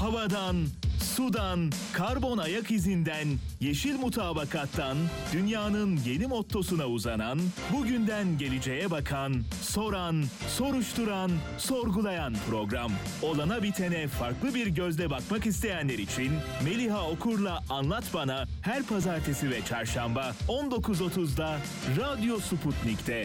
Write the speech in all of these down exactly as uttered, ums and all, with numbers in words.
Havadan, sudan, karbon ayak izinden, yeşil mutabakattan, dünyanın yeni mottosuna uzanan, bugünden geleceğe bakan, soran, soruşturan, sorgulayan program. Olana bitene farklı bir gözle bakmak isteyenler için Meliha Okur'la Anlat Bana her pazartesi ve çarşamba on dokuz otuzda Radyo Sputnik'te.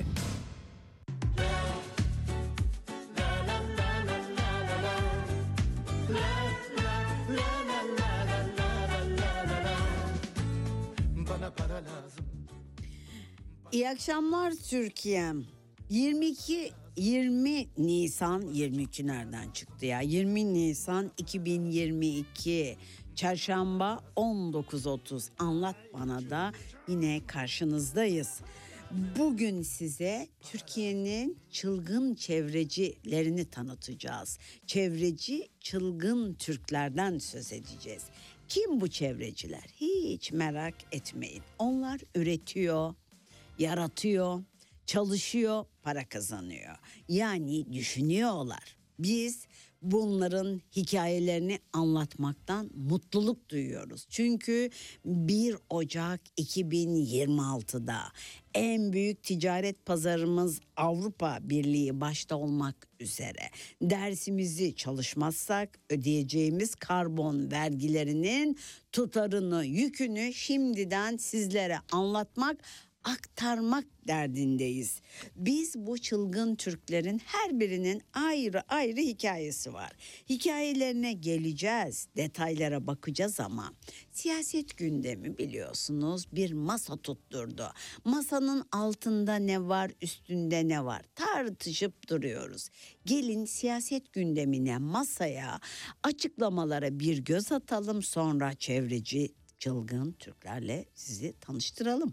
İyi akşamlar Türkiye'm. yirmi iki yirmi Nisan, yirmi iki nereden çıktı ya? yirmi Nisan iki bin yirmi iki Çarşamba on dokuz otuz Anlat Bana da yine karşınızdayız. Bugün size Türkiye'nin çılgın çevrecilerini tanıtacağız. Çevreci çılgın Türklerden söz edeceğiz. Kim bu çevreciler? Hiç merak etmeyin. Onlar üretiyor, yaratıyor, çalışıyor, para kazanıyor. Yani düşünüyorlar. Biz bunların hikayelerini anlatmaktan mutluluk duyuyoruz. Çünkü bir Ocak iki bin yirmi altıda en büyük ticaret pazarımız Avrupa Birliği başta olmak üzere dersimizi çalışmazsak ödeyeceğimiz karbon vergilerinin tutarını, yükünü şimdiden sizlere anlatmak, aktarmak derdindeyiz. Biz bu çılgın Türklerin her birinin ayrı ayrı hikayesi var. Hikayelerine geleceğiz, detaylara bakacağız ama siyaset gündemi biliyorsunuz bir masa tutturdu. Masanın altında ne var, üstünde ne var tartışıp duruyoruz. Gelin siyaset gündemine, masaya, açıklamalara bir göz atalım, sonra çevreci çılgın Türklerle sizi tanıştıralım.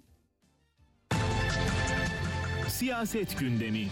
Siyaset gündemi.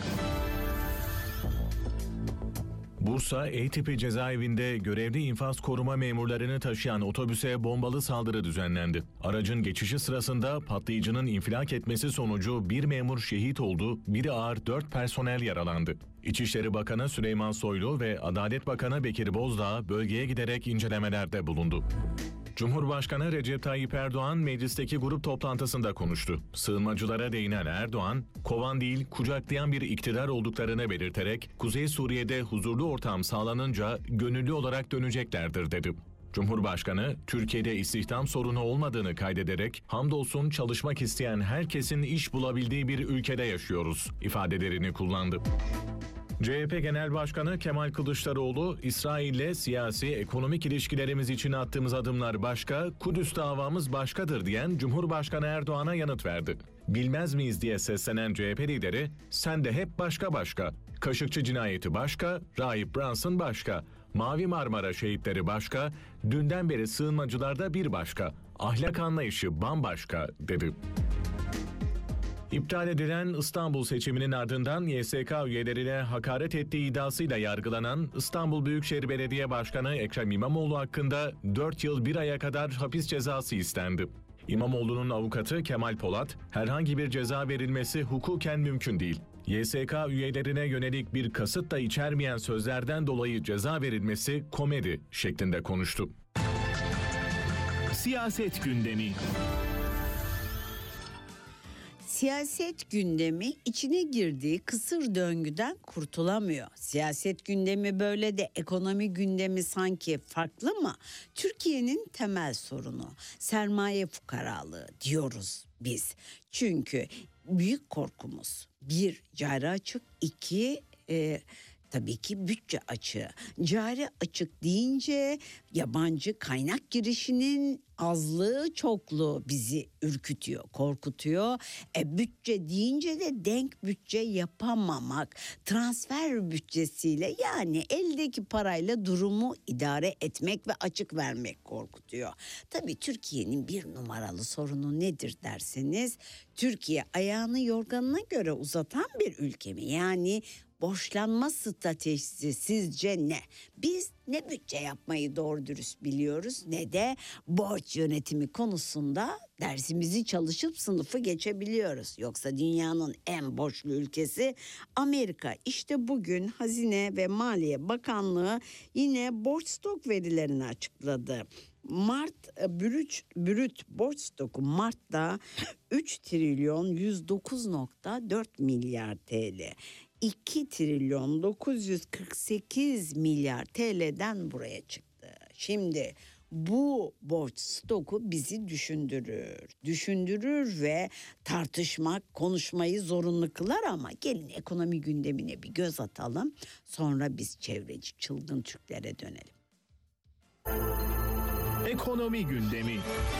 Bursa E-Tipi cezaevinde görevli infaz koruma memurlarını taşıyan otobüse bombalı saldırı düzenlendi. Aracın geçişi sırasında patlayıcının infilak etmesi sonucu bir memur şehit oldu, biri ağır dört personel yaralandı. İçişleri Bakanı Süleyman Soylu ve Adalet Bakanı Bekir Bozdağ bölgeye giderek incelemelerde bulundu. Cumhurbaşkanı Recep Tayyip Erdoğan meclisteki grup toplantısında konuştu. Sığınmacılara değinen Erdoğan, kovan değil kucaklayan bir iktidar olduklarını belirterek Kuzey Suriye'de huzurlu ortam sağlanınca gönüllü olarak döneceklerdir dedi. Cumhurbaşkanı, Türkiye'de istihdam sorunu olmadığını kaydederek, hamdolsun çalışmak isteyen herkesin iş bulabildiği bir ülkede yaşıyoruz ifadelerini kullandı. C H P Genel Başkanı Kemal Kılıçdaroğlu, İsrail'le siyasi, ekonomik ilişkilerimiz için attığımız adımlar başka, Kudüs davamız başkadır diyen Cumhurbaşkanı Erdoğan'a yanıt verdi. Bilmez miyiz diye seslenen C H P lideri, sen de hep başka başka. Kaşıkçı cinayeti başka, Rahip Brunson başka. Mavi Marmara şehitleri başka, dünden beri sığınmacılarda bir başka. Ahlak anlayışı bambaşka dedi. İptal edilen İstanbul seçiminin ardından Y S K üyelerine hakaret ettiği iddiasıyla yargılanan İstanbul Büyükşehir Belediye Başkanı Ekrem İmamoğlu hakkında dört yıl bir aya kadar hapis cezası istendi. İmamoğlu'nun avukatı Kemal Polat, herhangi bir ceza verilmesi hukuken mümkün değil. Y S K üyelerine yönelik bir kasıt da içermeyen sözlerden dolayı ceza verilmesi komedi şeklinde konuştu. Siyaset gündemi. Siyaset gündemi içine girdiği kısır döngüden kurtulamıyor. Siyaset gündemi böyle de ekonomi gündemi sanki farklı mı? Türkiye'nin temel sorunu sermaye fukaralığı diyoruz biz. Çünkü büyük korkumuz bir cari açık, iki e, tabii ki bütçe açığı. Cari açık deyince yabancı kaynak girişinin azlığı çokluğu bizi ürkütüyor, korkutuyor. E bütçe deyince de denk bütçe yapamamak, transfer bütçesiyle yani eldeki parayla durumu idare etmek ve açık vermek korkutuyor. Tabii Türkiye'nin bir numaralı sorunu nedir derseniz, Türkiye ayağını yorganına göre uzatan bir ülke mi? Yani borçlanma stratejisi sizce ne? Biz ne bütçe yapmayı doğru dürüst biliyoruz ne de borç yönetimi konusunda dersimizi çalışıp sınıfı geçebiliyoruz. Yoksa dünyanın en borçlu ülkesi Amerika. İşte bugün Hazine ve Maliye Bakanlığı yine borç stok verilerini açıkladı. Mart brüt, brüt borç stoku Mart'ta üç trilyon yüz dokuz nokta dört milyar T L. iki trilyon dokuz yüz kırk sekiz milyar T L'den buraya çıktı. Şimdi bu borç stoku bizi düşündürür. Düşündürür ve tartışmak, konuşmayı zorunlu kılar ama gelin ekonomi gündemine bir göz atalım. Sonra biz çevreci çılgın Türklere dönelim. Ekonomi gündemi.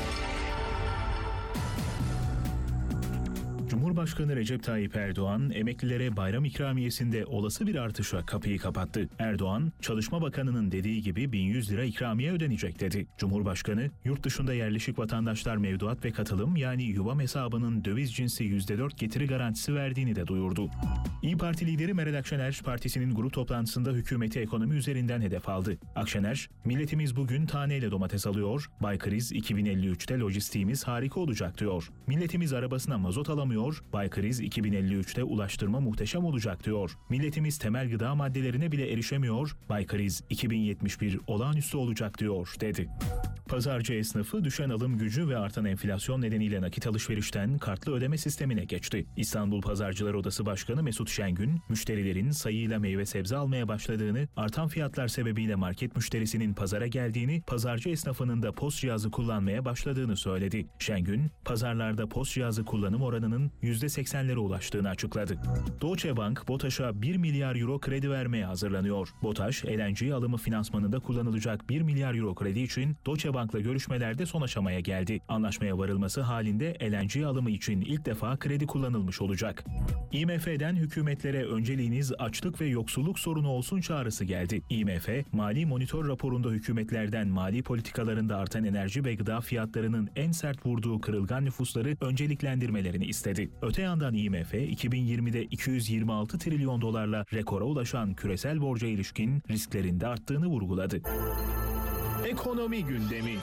Cumhurbaşkanı Recep Tayyip Erdoğan, emeklilere bayram ikramiyesinde olası bir artışa kapıyı kapattı. Erdoğan, Çalışma Bakanı'nın dediği gibi bin yüz lira ikramiye ödenecek dedi. Cumhurbaşkanı, yurt dışında yerleşik vatandaşlar mevduat ve katılım yani yuvam hesabının döviz cinsi yüzde dört getiri garantisi verdiğini de duyurdu. İYİ Parti lideri Meral Akşener, partisinin grup toplantısında hükümeti ekonomi üzerinden hedef aldı. Akşener, milletimiz bugün taneyle domates alıyor, Baykriz iki bin elli üçte lojistiğimiz harika olacak diyor. Milletimiz arabasına mazot alamıyor, Baykriz iki bin elli üçte ulaştırma muhteşem olacak diyor. Milletimiz temel gıda maddelerine bile erişemiyor, Baykriz iki bin yetmiş bir olağanüstü olacak diyor, dedi. Pazarcı esnafı düşen alım gücü ve artan enflasyon nedeniyle nakit alışverişten kartlı ödeme sistemine geçti. İstanbul Pazarcılar Odası Başkanı Mesut Şengün, müşterilerin sayıyla meyve sebze almaya başladığını, artan fiyatlar sebebiyle market müşterisinin pazara geldiğini, pazarcı esnafının da post cihazı kullanmaya başladığını söyledi. Şengün, pazarlarda post cihazı kullanım oranının yüzde seksenlere ulaştığını açıkladı. Deutsche Bank, BOTAŞ'a bir milyar euro kredi vermeye hazırlanıyor. BOTAŞ, L N G alımı finansmanında kullanılacak bir milyar euro kredi için Deutsche Bank'la görüşmelerde son aşamaya geldi. Anlaşmaya varılması halinde L N G alımı için ilk defa kredi kullanılmış olacak. I M F'den hükümetlere önceliğiniz açlık ve yoksulluk sorunu olsun çağrısı geldi. I M F, Mali Monitör raporunda hükümetlerden mali politikalarında artan enerji ve gıda fiyatlarının en sert vurduğu kırılgan nüfusları önceliklendirmelerini istedi. Öte yandan I M F, iki bin yirmide iki yüz yirmi altı trilyon dolarla rekora ulaşan küresel borca ilişkin risklerin de arttığını vurguladı. Ekonomi gündemi.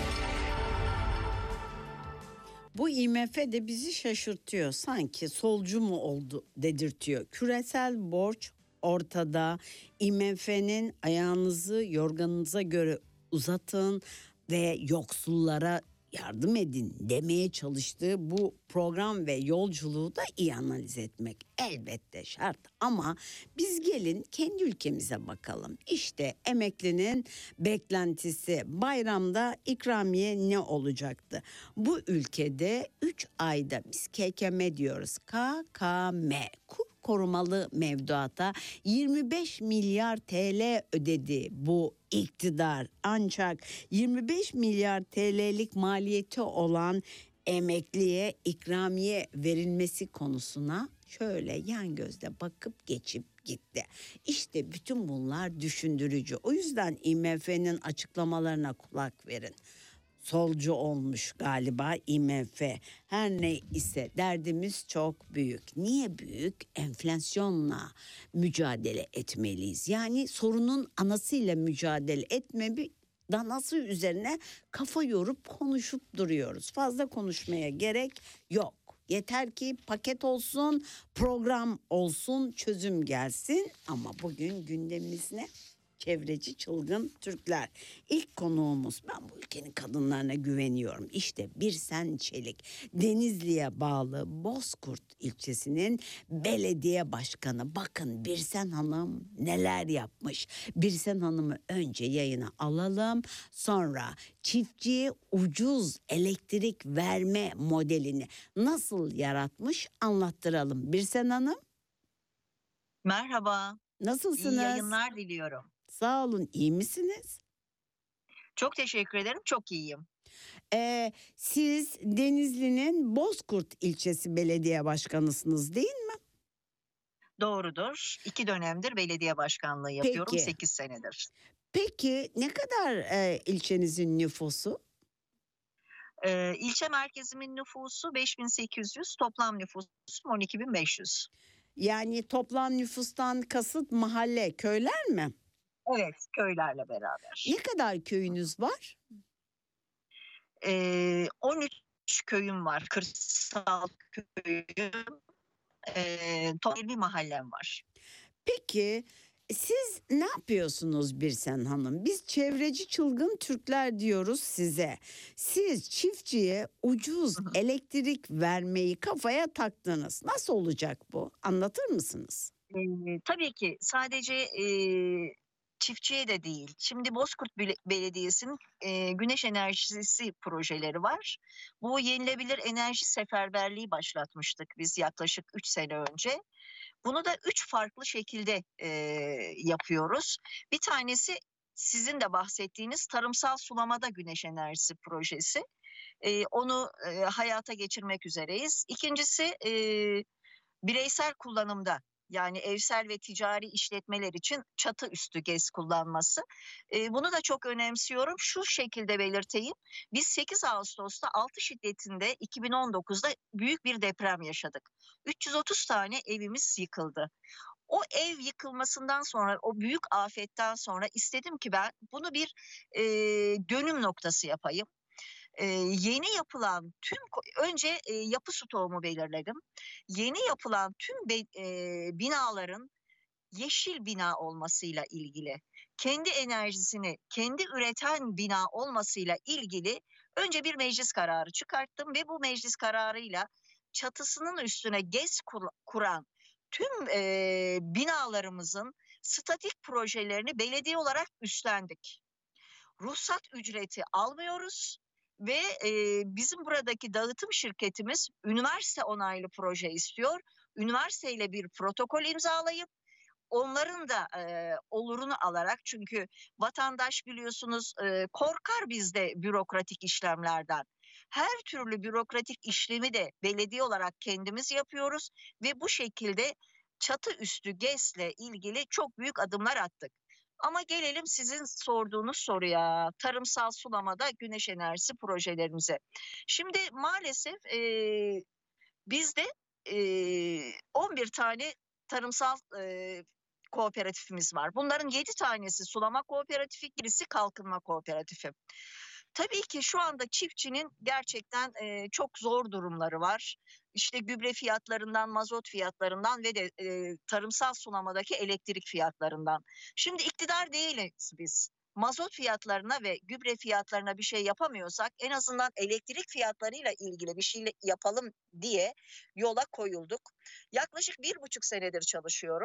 Bu I M F de bizi şaşırtıyor. Sanki solcu mu oldu dedirtiyor. Küresel borç ortada. I M F'nin ayağınızı yorganınıza göre uzatın ve yoksullara yardım edin demeye çalıştığı bu program ve yolculuğu da iyi analiz etmek elbette şart. Ama biz gelin kendi ülkemize bakalım. İşte emeklinin beklentisi, bayramda ikramiye ne olacaktı? Bu ülkede üç ayda biz K K M diyoruz. K K M, kur korumalı mevduata yirmi beş milyar T L ödedi bu iktidar. Ancak yirmi beş milyar T L'lik maliyeti olan emekliye ikramiye verilmesi konusuna şöyle yan gözle bakıp geçip gitti. İşte bütün bunlar düşündürücü. O yüzden I M F'nin açıklamalarına kulak verin. Solcu olmuş galiba I M F. Her ne ise derdimiz çok büyük. Niye büyük? Enflasyonla mücadele etmeliyiz. Yani sorunun anasıyla mücadele etme bir danası üzerine kafa yorup konuşup duruyoruz. Fazla konuşmaya gerek yok. Yeter ki paket olsun, program olsun, çözüm gelsin. Ama bugün gündemimiz ne? Çevreci çılgın Türkler. İlk konuğumuz, ben bu ülkenin kadınlarına güveniyorum. İşte Birsen Çelik, Denizli'ye bağlı Bozkurt ilçesinin belediye başkanı. Bakın Birsen Hanım neler yapmış. Birsen Hanım'ı önce yayına alalım. Sonra çiftçiye ucuz elektrik verme modelini nasıl yaratmış anlattıralım. Birsen Hanım. Merhaba. Nasılsınız? İyi yayınlar diliyorum. Sağ olun, iyi misiniz? Çok teşekkür ederim, çok iyiyim. Ee, siz Denizli'nin Bozkurt ilçesi belediye başkanısınız değil mi? Doğrudur. İki dönemdir belediye başkanlığı yapıyorum, Peki. sekiz senedir. Peki ne kadar e, ilçenizin nüfusu? Ee, ilçe merkezimin nüfusu beş bin sekiz yüz, toplam nüfusum on iki bin beş yüz. Yani toplam nüfustan kasıt mahalle, köyler mi? Evet, köylerle beraber. Ne kadar köyünüz var? Ee, on üç köyüm var. Kırsal köyüm. Ee, toplam yirmi mahallem var. Peki siz ne yapıyorsunuz Birsen Hanım? Biz çevreci çılgın Türkler diyoruz size. Siz çiftçiye ucuz Hı hı. elektrik vermeyi kafaya taktınız. Nasıl olacak bu? Anlatır mısınız? Ee, tabii ki sadece e, çiftçiye de değil. Şimdi Bozkurt Bele- Belediyesi'nin e, güneş enerjisi projeleri var. Bu yenilebilir enerji seferberliği başlatmıştık biz yaklaşık üç sene önce. Bunu da üç farklı şekilde e, yapıyoruz. Bir tanesi sizin de bahsettiğiniz tarımsal sulamada güneş enerjisi projesi. E, onu e, hayata geçirmek üzereyiz. İkincisi e, bireysel kullanımda, yani evsel ve ticari işletmeler için çatı üstü GES kullanması. E, bunu da çok önemsiyorum. Şu şekilde belirteyim. Biz sekiz Ağustos'ta altı şiddetinde iki bin on dokuzda büyük bir deprem yaşadık. üç yüz otuz tane evimiz yıkıldı. O ev yıkılmasından sonra, o büyük afetten sonra istedim ki ben bunu bir e, dönüm noktası yapayım. Ee, yeni yapılan tüm önce e, yapı stoğumu belirledim. Yeni yapılan tüm be, e, binaların yeşil bina olmasıyla ilgili, kendi enerjisini kendi üreten bina olmasıyla ilgili önce bir meclis kararı çıkarttım ve bu meclis kararıyla çatısının üstüne GES kur, kuran tüm e, binalarımızın statik projelerini belediye olarak üstlendik. Ruhsat ücreti almıyoruz ve e, bizim buradaki dağıtım şirketimiz üniversite onaylı proje istiyor. Üniversiteyle bir protokol imzalayıp onların da e, olurunu alarak, çünkü vatandaş biliyorsunuz e, korkar bizde bürokratik işlemlerden. Her türlü bürokratik işlemi de belediye olarak kendimiz yapıyoruz ve bu şekilde çatı üstü GES'le ilgili çok büyük adımlar attık. Ama gelelim sizin sorduğunuz soruya, tarımsal sulamada güneş enerjisi projelerimize. Şimdi maalesef e, bizde e, on bir tane tarımsal e, kooperatifimiz var. Bunların yedi tanesi sulama kooperatifi, birisi kalkınma kooperatifi. Tabii ki şu anda çiftçinin gerçekten e, çok zor durumları var. İşte gübre fiyatlarından, mazot fiyatlarından ve de e, tarımsal sulamadaki elektrik fiyatlarından. Şimdi iktidar değiliz biz. Mazot fiyatlarına ve gübre fiyatlarına bir şey yapamıyorsak en azından elektrik fiyatlarıyla ilgili bir şey yapalım diye yola koyulduk. Yaklaşık bir buçuk senedir çalışıyorum.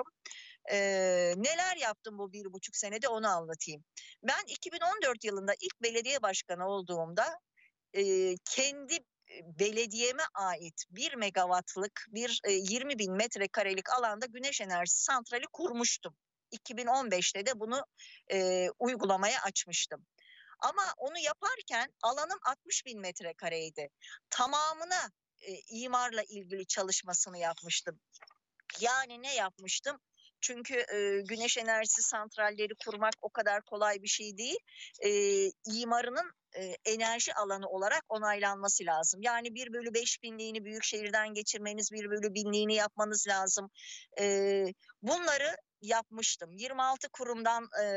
Ee, neler yaptım bu bir buçuk senede onu anlatayım. Ben iki bin on dört yılında ilk belediye başkanı olduğumda e, kendi belediyeme ait bir megawattlık bir e, yirmi bin metrekarelik alanda güneş enerjisi santrali kurmuştum. iki bin on beşte de bunu e, uygulamaya açmıştım. Ama onu yaparken alanım altmış bin metrekareydi. Tamamına e, imarla ilgili çalışmasını yapmıştım. Yani ne yapmıştım? Çünkü e, güneş enerjisi santralleri kurmak o kadar kolay bir şey değil. E, imarının e, enerji alanı olarak onaylanması lazım. Yani bir bölü beş binliğini büyük şehirden geçirmeniz, bir bölü binliğini yapmanız lazım. E, bunları yapmıştım. yirmi altı kurumdan e,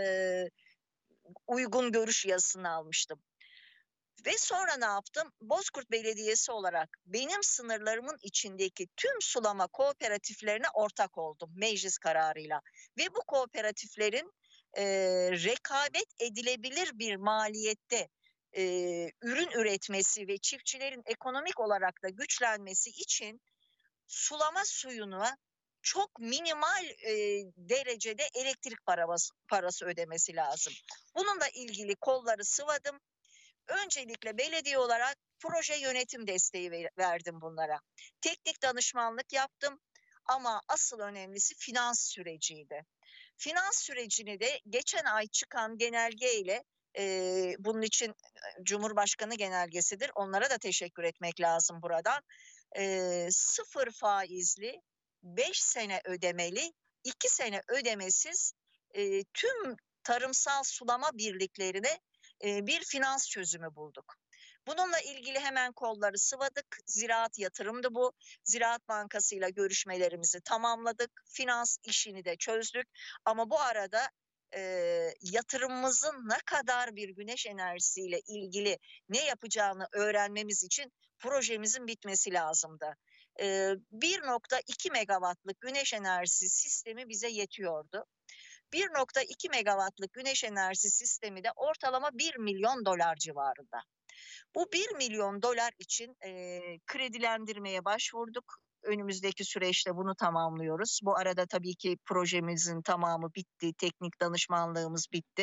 uygun görüş yazısını almıştım. Ve sonra ne yaptım? Bozkurt Belediyesi olarak benim sınırlarımın içindeki tüm sulama kooperatiflerine ortak oldum meclis kararıyla. Ve bu kooperatiflerin e, rekabet edilebilir bir maliyette e, ürün üretmesi ve çiftçilerin ekonomik olarak da güçlenmesi için sulama suyuna çok minimal e, derecede elektrik parası, parası ödemesi lazım. Bununla ilgili kolları sıvadım. Öncelikle belediye olarak proje yönetim desteği verdim bunlara. Teknik danışmanlık yaptım ama asıl önemlisi finans süreciydi. Finans sürecini de geçen ay çıkan genelgeyle e, bunun için Cumhurbaşkanı genelgesidir. Onlara da teşekkür etmek lazım buradan. E, sıfır faizli, beş sene ödemeli, iki sene ödemesiz e, tüm tarımsal sulama birliklerine bir finans çözümü bulduk. Bununla ilgili hemen kolları sıvadık. Ziraat yatırımdı bu. Ziraat Bankası ile görüşmelerimizi tamamladık. Finans işini de çözdük. Ama bu arada e, yatırımımızın ne kadar bir güneş enerjisiyle ilgili ne yapacağını öğrenmemiz için projemizin bitmesi lazımdı. E, bir nokta iki megawattlık güneş enerjisi sistemi bize yetiyordu. bir nokta iki megawattlık güneş enerjisi sistemi de ortalama bir milyon dolar civarında. Bu bir milyon dolar için e, kredilendirmeye başvurduk. Önümüzdeki süreçte bunu tamamlıyoruz. Bu arada tabii ki projemizin tamamı bitti. Teknik danışmanlığımız bitti.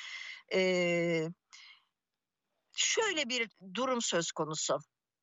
Ee, şöyle bir durum söz konusu.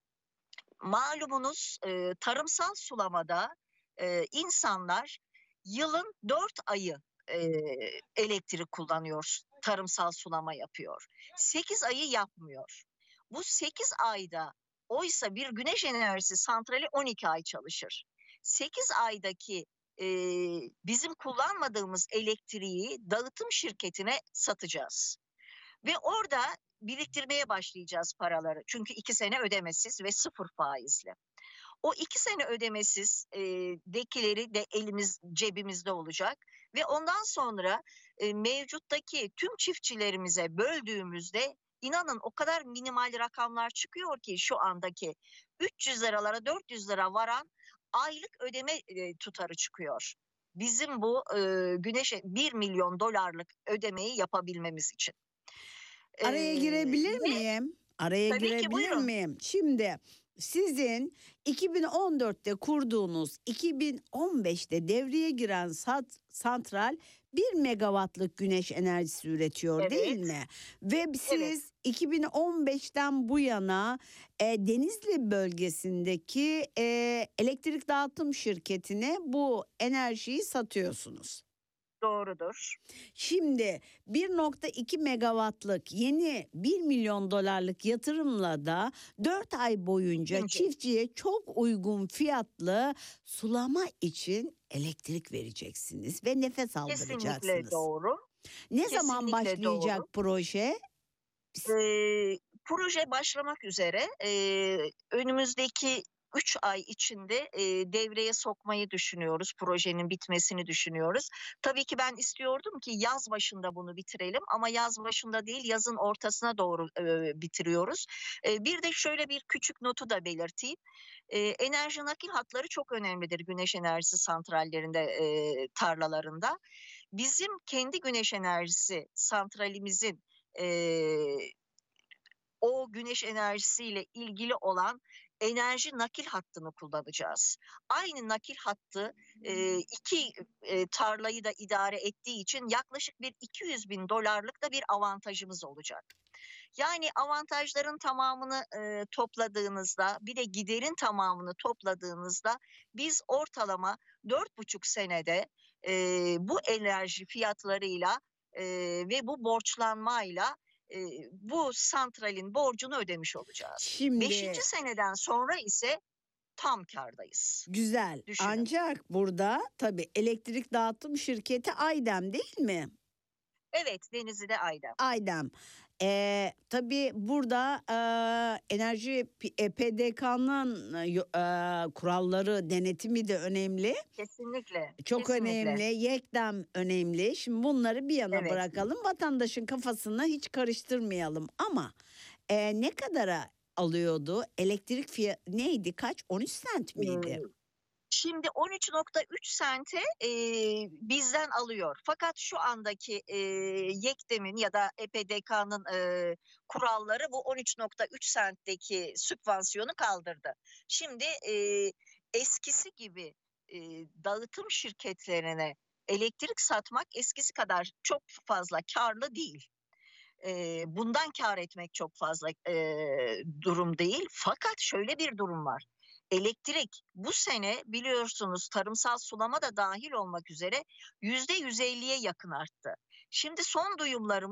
Malumunuz e, tarımsal sulamada e, insanlar yılın dört ayı e, elektrik kullanıyor. Tarımsal sulama yapıyor. sekiz ayı yapmıyor. Bu sekiz ayda oysa bir güneş enerjisi santrali on iki ay çalışır. sekiz aydaki e, bizim kullanmadığımız elektriği dağıtım şirketine satacağız. Ve orada biriktirmeye başlayacağız paraları. Çünkü iki sene ödemesiz ve sıfır faizli. O iki sene ödemesiz e, dekileri de elimiz cebimizde olacak. Ve ondan sonra e, mevcuttaki tüm çiftçilerimize böldüğümüzde İnanın o kadar minimal rakamlar çıkıyor ki şu andaki üç yüz liralara dört yüz lira varan aylık ödeme e, tutarı çıkıyor. Bizim bu e, güneşe bir milyon dolarlık ödemeyi yapabilmemiz için. Araya girebilir Ve, miyim? Araya tabii ki, girebilir buyurun. miyim? Şimdi sizin iki bin on dörtte kurduğunuz, iki bin on beşte devreye giren sat, santral bir megawattlık güneş enerjisi üretiyor, Evet. değil mi? Ve siz Evet. iki bin on beşten bu yana e, Denizli bölgesindeki e, elektrik dağıtım şirketine bu enerjiyi satıyorsunuz. Doğrudur. Şimdi bir nokta iki megawattlık yeni bir milyon dolarlık yatırımla da dört ay boyunca Şimdi. çiftçiye çok uygun fiyatlı sulama için elektrik vereceksiniz ve nefes aldıracaksınız. Kesinlikle doğru. Ne zaman Kesinlikle başlayacak doğru. proje? Ee, proje başlamak üzere. Ee, önümüzdeki üç ay içinde e, devreye sokmayı düşünüyoruz. Projenin bitmesini düşünüyoruz. Tabii ki ben istiyordum ki yaz başında bunu bitirelim ama yaz başında değil, yazın ortasına doğru e, bitiriyoruz. E, bir de şöyle bir küçük notu da belirteyim. E, enerji nakil hatları çok önemlidir güneş enerjisi santrallerinde, e, tarlalarında. Bizim kendi güneş enerjisi santralimizin e, o güneş enerjisiyle ilgili olan enerji nakil hattını kullanacağız. Aynı nakil hattı e, iki e, tarlayı da idare ettiği için yaklaşık bir iki yüz bin dolarlık da bir avantajımız olacak. Yani avantajların tamamını e, topladığınızda, bir de giderin tamamını topladığınızda biz ortalama dört buçuk senede e, bu enerji fiyatlarıyla e, ve bu borçlanmayla e, bu santralin borcunu ödemiş olacağız. Şimdi Beşinci seneden sonra ise tam kârdayız. güzel. Düşünün. Ancak burada tabii elektrik dağıtım şirketi Aydem, değil mi? Evet, Denizli'de Aydem. Aydem. Ee, tabii burada e, enerji e, P D K'nın e, kuralları, denetimi de önemli. Kesinlikle. Çok kesinlikle. önemli. Yekdem önemli. Şimdi bunları bir yana Evet. bırakalım. Vatandaşın kafasını hiç karıştırmayalım. Ama e, ne kadara alıyordu? Elektrik fiyatı neydi? Kaç? on üç sent miydi? Hmm. Şimdi on üç nokta üç sente e, bizden alıyor. Fakat şu andaki e, Yekdem'in ya da E P D K'nın e, kuralları bu on üç nokta üç sentteki sübvansiyonu kaldırdı. Şimdi e, eskisi gibi e, dağıtım şirketlerine elektrik satmak eskisi kadar çok fazla karlı değil. E, bundan kar etmek çok fazla e, durum değil. Fakat şöyle bir durum var. Elektrik bu sene biliyorsunuz tarımsal sulama da dahil olmak üzere yüzde yüz elliye yakın arttı. Şimdi son duyumlarımız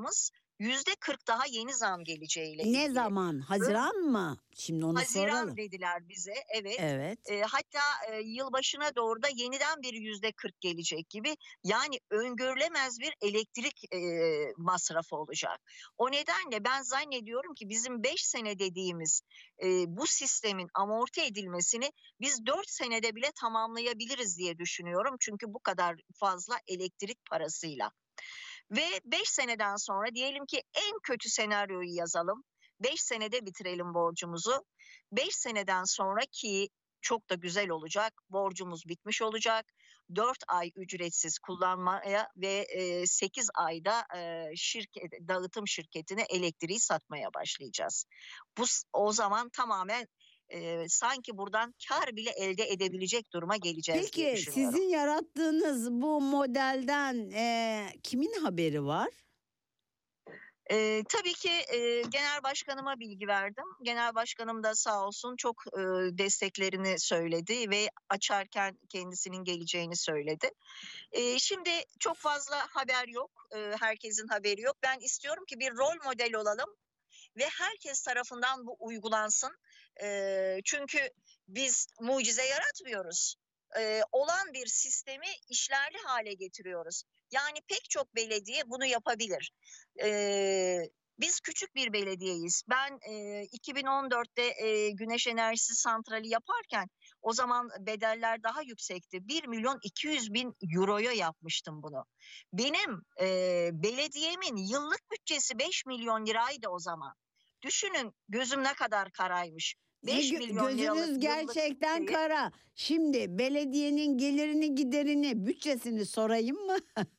yüzde kırk daha yeni zam geleceğiyle ilgili. Ne zaman? Haziran mı? Şimdi onu Haziran soralım. dediler bize, evet. Evet. E, hatta e, yılbaşına doğru da yeniden bir yüzde kırk gelecek gibi. Yani öngörülemez bir elektrik e, masrafı olacak. O nedenle ben zannediyorum ki bizim beş sene dediğimiz e, bu sistemin amorti edilmesini biz dört senede bile tamamlayabiliriz diye düşünüyorum. Çünkü bu kadar fazla elektrik parasıyla. Ve beş seneden sonra diyelim ki en kötü senaryoyu yazalım. beş senede bitirelim borcumuzu. beş seneden sonraki çok da güzel olacak. Borcumuz bitmiş olacak. dört ay ücretsiz kullanmaya ve sekiz ayda şirket, dağıtım şirketine elektriği satmaya başlayacağız. Bu o zaman tamamen e, sanki buradan kar bile elde edebilecek duruma geleceğiz diye Peki düşünüyorum. sizin yarattığınız bu modelden e, kimin haberi var? Ee, tabii ki e, genel başkanıma bilgi verdim. Genel başkanım da sağ olsun çok e, desteklerini söyledi ve açarken kendisinin geleceğini söyledi. E, şimdi çok fazla haber yok, e, herkesin haberi yok. Ben istiyorum ki bir rol model olalım ve herkes tarafından bu uygulansın. E, çünkü biz mucize yaratmıyoruz. E, olan bir sistemi işlerli hale getiriyoruz. Yani pek çok belediye bunu yapabilir. E, Biz küçük bir belediyeyiz. Ben e, iki bin on dörtte e, güneş enerjisi santrali yaparken o zaman bedeller daha yüksekti. bir milyon iki yüz bin euroya yapmıştım bunu. Benim e, belediyemin yıllık bütçesi beş milyon liraydı o zaman. Düşünün gözüm ne kadar karaymış. beş Gö- milyon liralık Gözünüz yıllık gerçekten bütçeyi- kara. Şimdi belediyenin gelirini, giderini, bütçesini sorayım mı?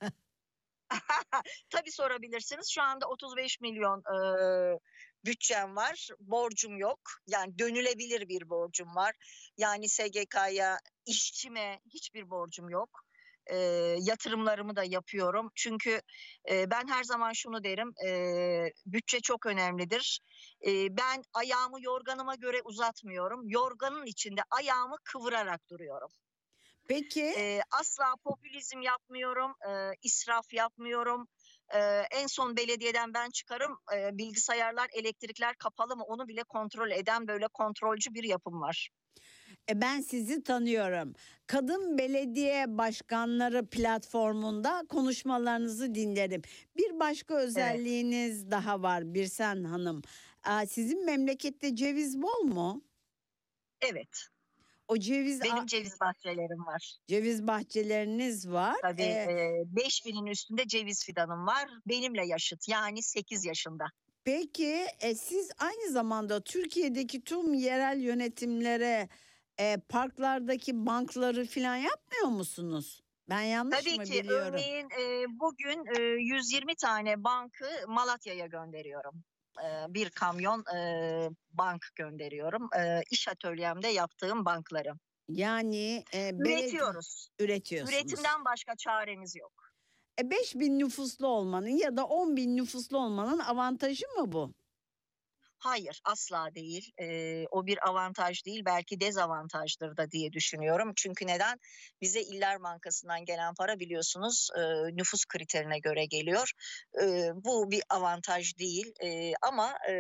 Tabii sorabilirsiniz. Şu anda otuz beş milyon e, bütçem var. Borcum yok. Yani dönülebilir bir borcum var. Yani S G K'ya, işçime hiçbir borcum yok. E, Yatırımlarımı da yapıyorum. Çünkü e, ben her zaman şunu derim. E, bütçe çok önemlidir. E, ben ayağımı yorganıma göre uzatmıyorum. Yorganın içinde ayağımı kıvırarak duruyorum. Peki E, asla popülizm yapmıyorum, e, israf yapmıyorum. E, en son belediyeden ben çıkarım, e, bilgisayarlar, elektrikler kapalı mı onu bile kontrol eden böyle kontrolcü bir yapım var. e, ben sizi tanıyorum. Kadın belediye başkanları platformunda konuşmalarınızı dinlerim. Bir başka özelliğiniz daha var Birsen Hanım. Aa, sizin memlekette ceviz bol mu? Evet, O ceviz benim ceviz bahçelerim var. ceviz bahçeleriniz var. Tabii Ee, e, beş binin üstünde ceviz fidanım var. Benimle yaşıt, yani sekiz yaşında. Peki e, siz aynı zamanda Türkiye'deki tüm yerel yönetimlere e, parklardaki bankları falan yapmıyor musunuz? Ben yanlış Tabii mı ki biliyorum? örneğin e, bugün e, yüz yirmi tane bankı Malatya'ya gönderiyorum. E, bir kamyon e, bank gönderiyorum. E, iş atölyemde yaptığım bankları. Yani e, belediye Üretiyoruz. üretiyorsunuz. Üretimden başka çaremiz yok. E, beş bin nüfuslu olmanın ya da on bin nüfuslu olmanın avantajı mı bu? Hayır, asla değil. E, o bir avantaj değil, belki dezavantajdır da diye düşünüyorum. Çünkü neden? Bize İller Bankası'ndan gelen para biliyorsunuz e, nüfus kriterine göre geliyor. E, bu bir avantaj değil. E, ama e,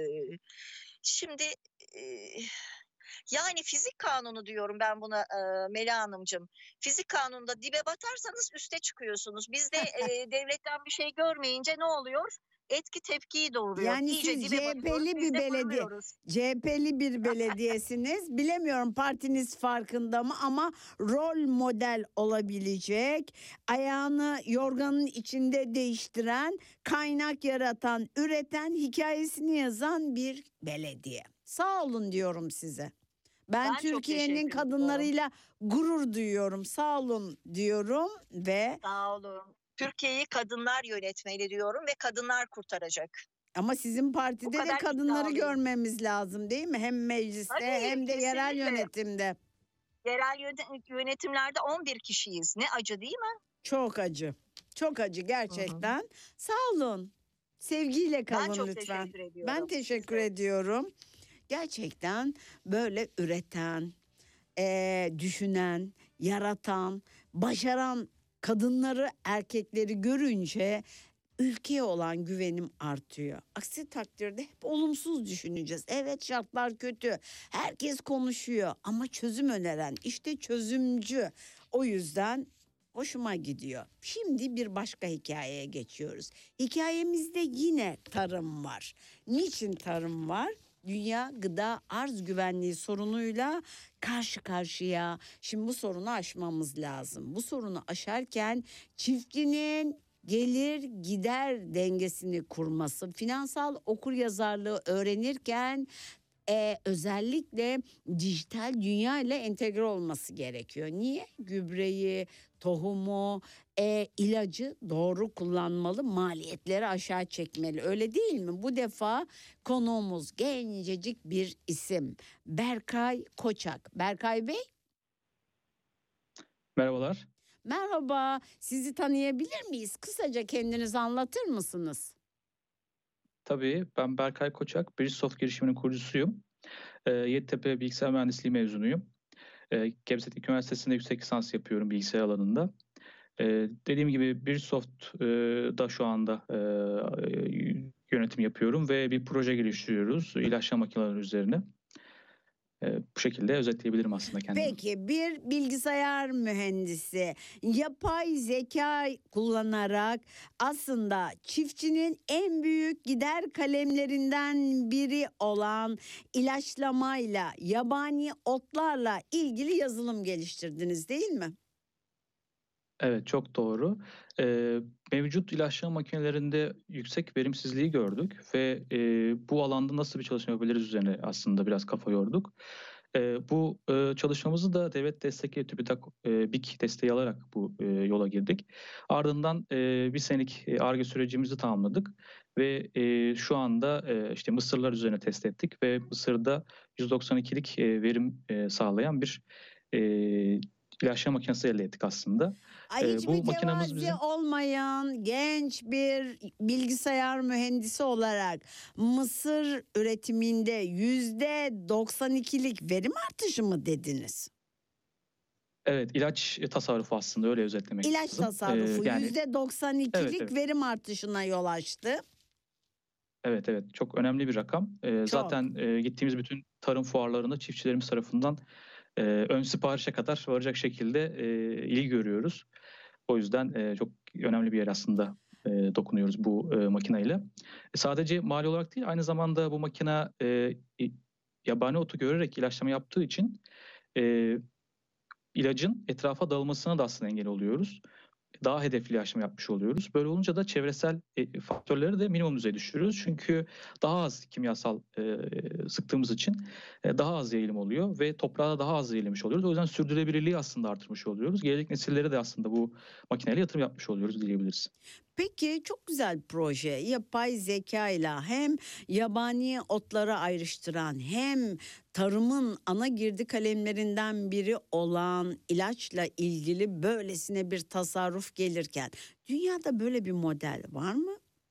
şimdi e, yani fizik kanunu diyorum ben buna e, Melih Hanımcığım. Fizik kanununda dibe batarsanız üste çıkıyorsunuz. Biz de e, devletten bir şey görmeyince ne oluyor? Etki tepkiyi doğuruyor. Yani İyice siz dibe batıyoruz, C H P'li biz bir de belediye, fırlıyoruz. C H P'li bir belediyesiniz. Bilemiyorum partiniz farkında mı ama rol model olabilecek, ayağını yorganın içinde değiştiren, kaynak yaratan, üreten, hikayesini yazan bir belediye. Sağ olun diyorum size. Ben, Ben çok Türkiye'nin teşekkür ediyorum. kadınlarıyla gurur duyuyorum. Sağ olun diyorum ve Sağ olun. Türkiye'yi kadınlar yönetmeli diyorum ve kadınlar kurtaracak. ama sizin Bu partide de kadar kadınları iddialıyım. görmemiz lazım değil mi? Hem mecliste Tabii, hem de yerel kesinlikle. yönetimde. Yerel yönet- yönetimlerde on bir kişiyiz. Ne acı değil mi? Çok acı. Çok acı gerçekten. Sağ olun. Sevgiyle Ben kalın çok lütfen. teşekkür ediyorum. Ben teşekkür Size. ediyorum. Gerçekten böyle üreten, eee, düşünen, yaratan, başaran kadınları, erkekleri görünce ülkeye olan güvenim artıyor. Aksi takdirde hep olumsuz düşüneceğiz. Evet, şartlar kötü. Herkes konuşuyor ama çözüm öneren işte çözümcü. O yüzden hoşuma gidiyor. Şimdi bir başka hikayeye geçiyoruz. Hikayemizde yine tarım var. Niçin tarım var? Dünya gıda arz güvenliği sorunuyla karşı karşıya. Şimdi bu sorunu aşmamız lazım. Bu sorunu aşarken çiftçinin gelir gider dengesini kurması, finansal okuryazarlığı öğrenirken e, özellikle dijital dünya ile entegre olması gerekiyor. Niye? Gübreyi, tohumu, e, ilacı doğru kullanmalı, maliyetleri aşağı çekmeli. Öyle değil mi? Bu defa konuğumuz gencecik bir isim. Berkay Koçak. Berkay Bey, Merhabalar. merhaba. Sizi tanıyabilir miyiz? Kısaca kendinizi anlatır mısınız? Tabii ben Berkay Koçak, Bridgesoft girişiminin kurucusuyum. E, Yeditepe Bilgisayar Mühendisliği mezunuyum. E, Gebze Teknik Üniversitesi'nde yüksek lisans yapıyorum bilgisayar alanında. E, dediğim gibi Bridgesoft'da şu anda e, yönetim yapıyorum ve bir proje geliştiriyoruz ilaçlama makineleri üzerine. E, bu şekilde özetleyebilirim aslında kendimi. Peki, bir bilgisayar mühendisi yapay zeka kullanarak aslında çiftçinin en büyük gider kalemlerinden biri olan ilaçlamayla, yabani otlarla ilgili yazılım geliştirdiniz, değil mi? Evet, çok doğru. Ee, mevcut ilaçlama makinelerinde yüksek verimsizliği gördük ve e, bu alanda nasıl bir çalışma yapabiliriz üzerine aslında biraz kafa yorduk. Ee, bu e, çalışmamızı da devlet destekli TÜBİTAK e, BİK desteği alarak bu e, yola girdik. Ardından e, bir senelik e, Ar-Ge sürecimizi tamamladık ve e, şu anda e, işte mısırlar üzerine test ettik ve mısırda yüz doksan ikilik e, verim e, sağlayan bir e, ilaçlama makinesi elde ettik aslında. Ay, Ee, hiç bu mütevazi makinamız bizim olmayan genç bir bilgisayar mühendisi olarak mısır üretiminde yüzde doksan ikilik verim artışı mı dediniz? evet ilaç tasarrufu aslında öyle özetlemek İlaç lazım. Ee, tasarrufu yani yüzde doksan ikilik evet evet verim artışına yol açtı. evet evet çok önemli bir rakam. Ee, Çok. zaten e, gittiğimiz bütün tarım fuarlarında çiftçilerimiz tarafından e, ön siparişe kadar varacak şekilde e, ilgi görüyoruz. O yüzden e, çok önemli bir yer aslında e, dokunuyoruz bu e, makineyle. E, sadece mali olarak değil aynı zamanda bu makine e, yabani otu görerek ilaçlama yaptığı için e, ilacın etrafa dağılmasına da aslında engel oluyoruz. Daha hedefli ilaçlama yapmış oluyoruz. Böyle olunca da çevresel e, faktörleri de minimum düzeye düşürüyoruz. Çünkü daha az kimyasal e, sıktığımız için e, daha az yayılım oluyor ve toprağa daha az yayılmış oluyoruz. O yüzden sürdürülebilirliği aslında artırmış oluyoruz. Gelecek nesillere de aslında bu makineyle yatırım yapmış oluyoruz diyebiliriz. Peki, çok güzel proje. Yapay zeka ile hem yabani otları ayrıştıran hem tarımın ana girdi kalemlerinden biri olan ilaçla ilgili böylesine bir tasarruf gelirken dünyada böyle bir model var mı?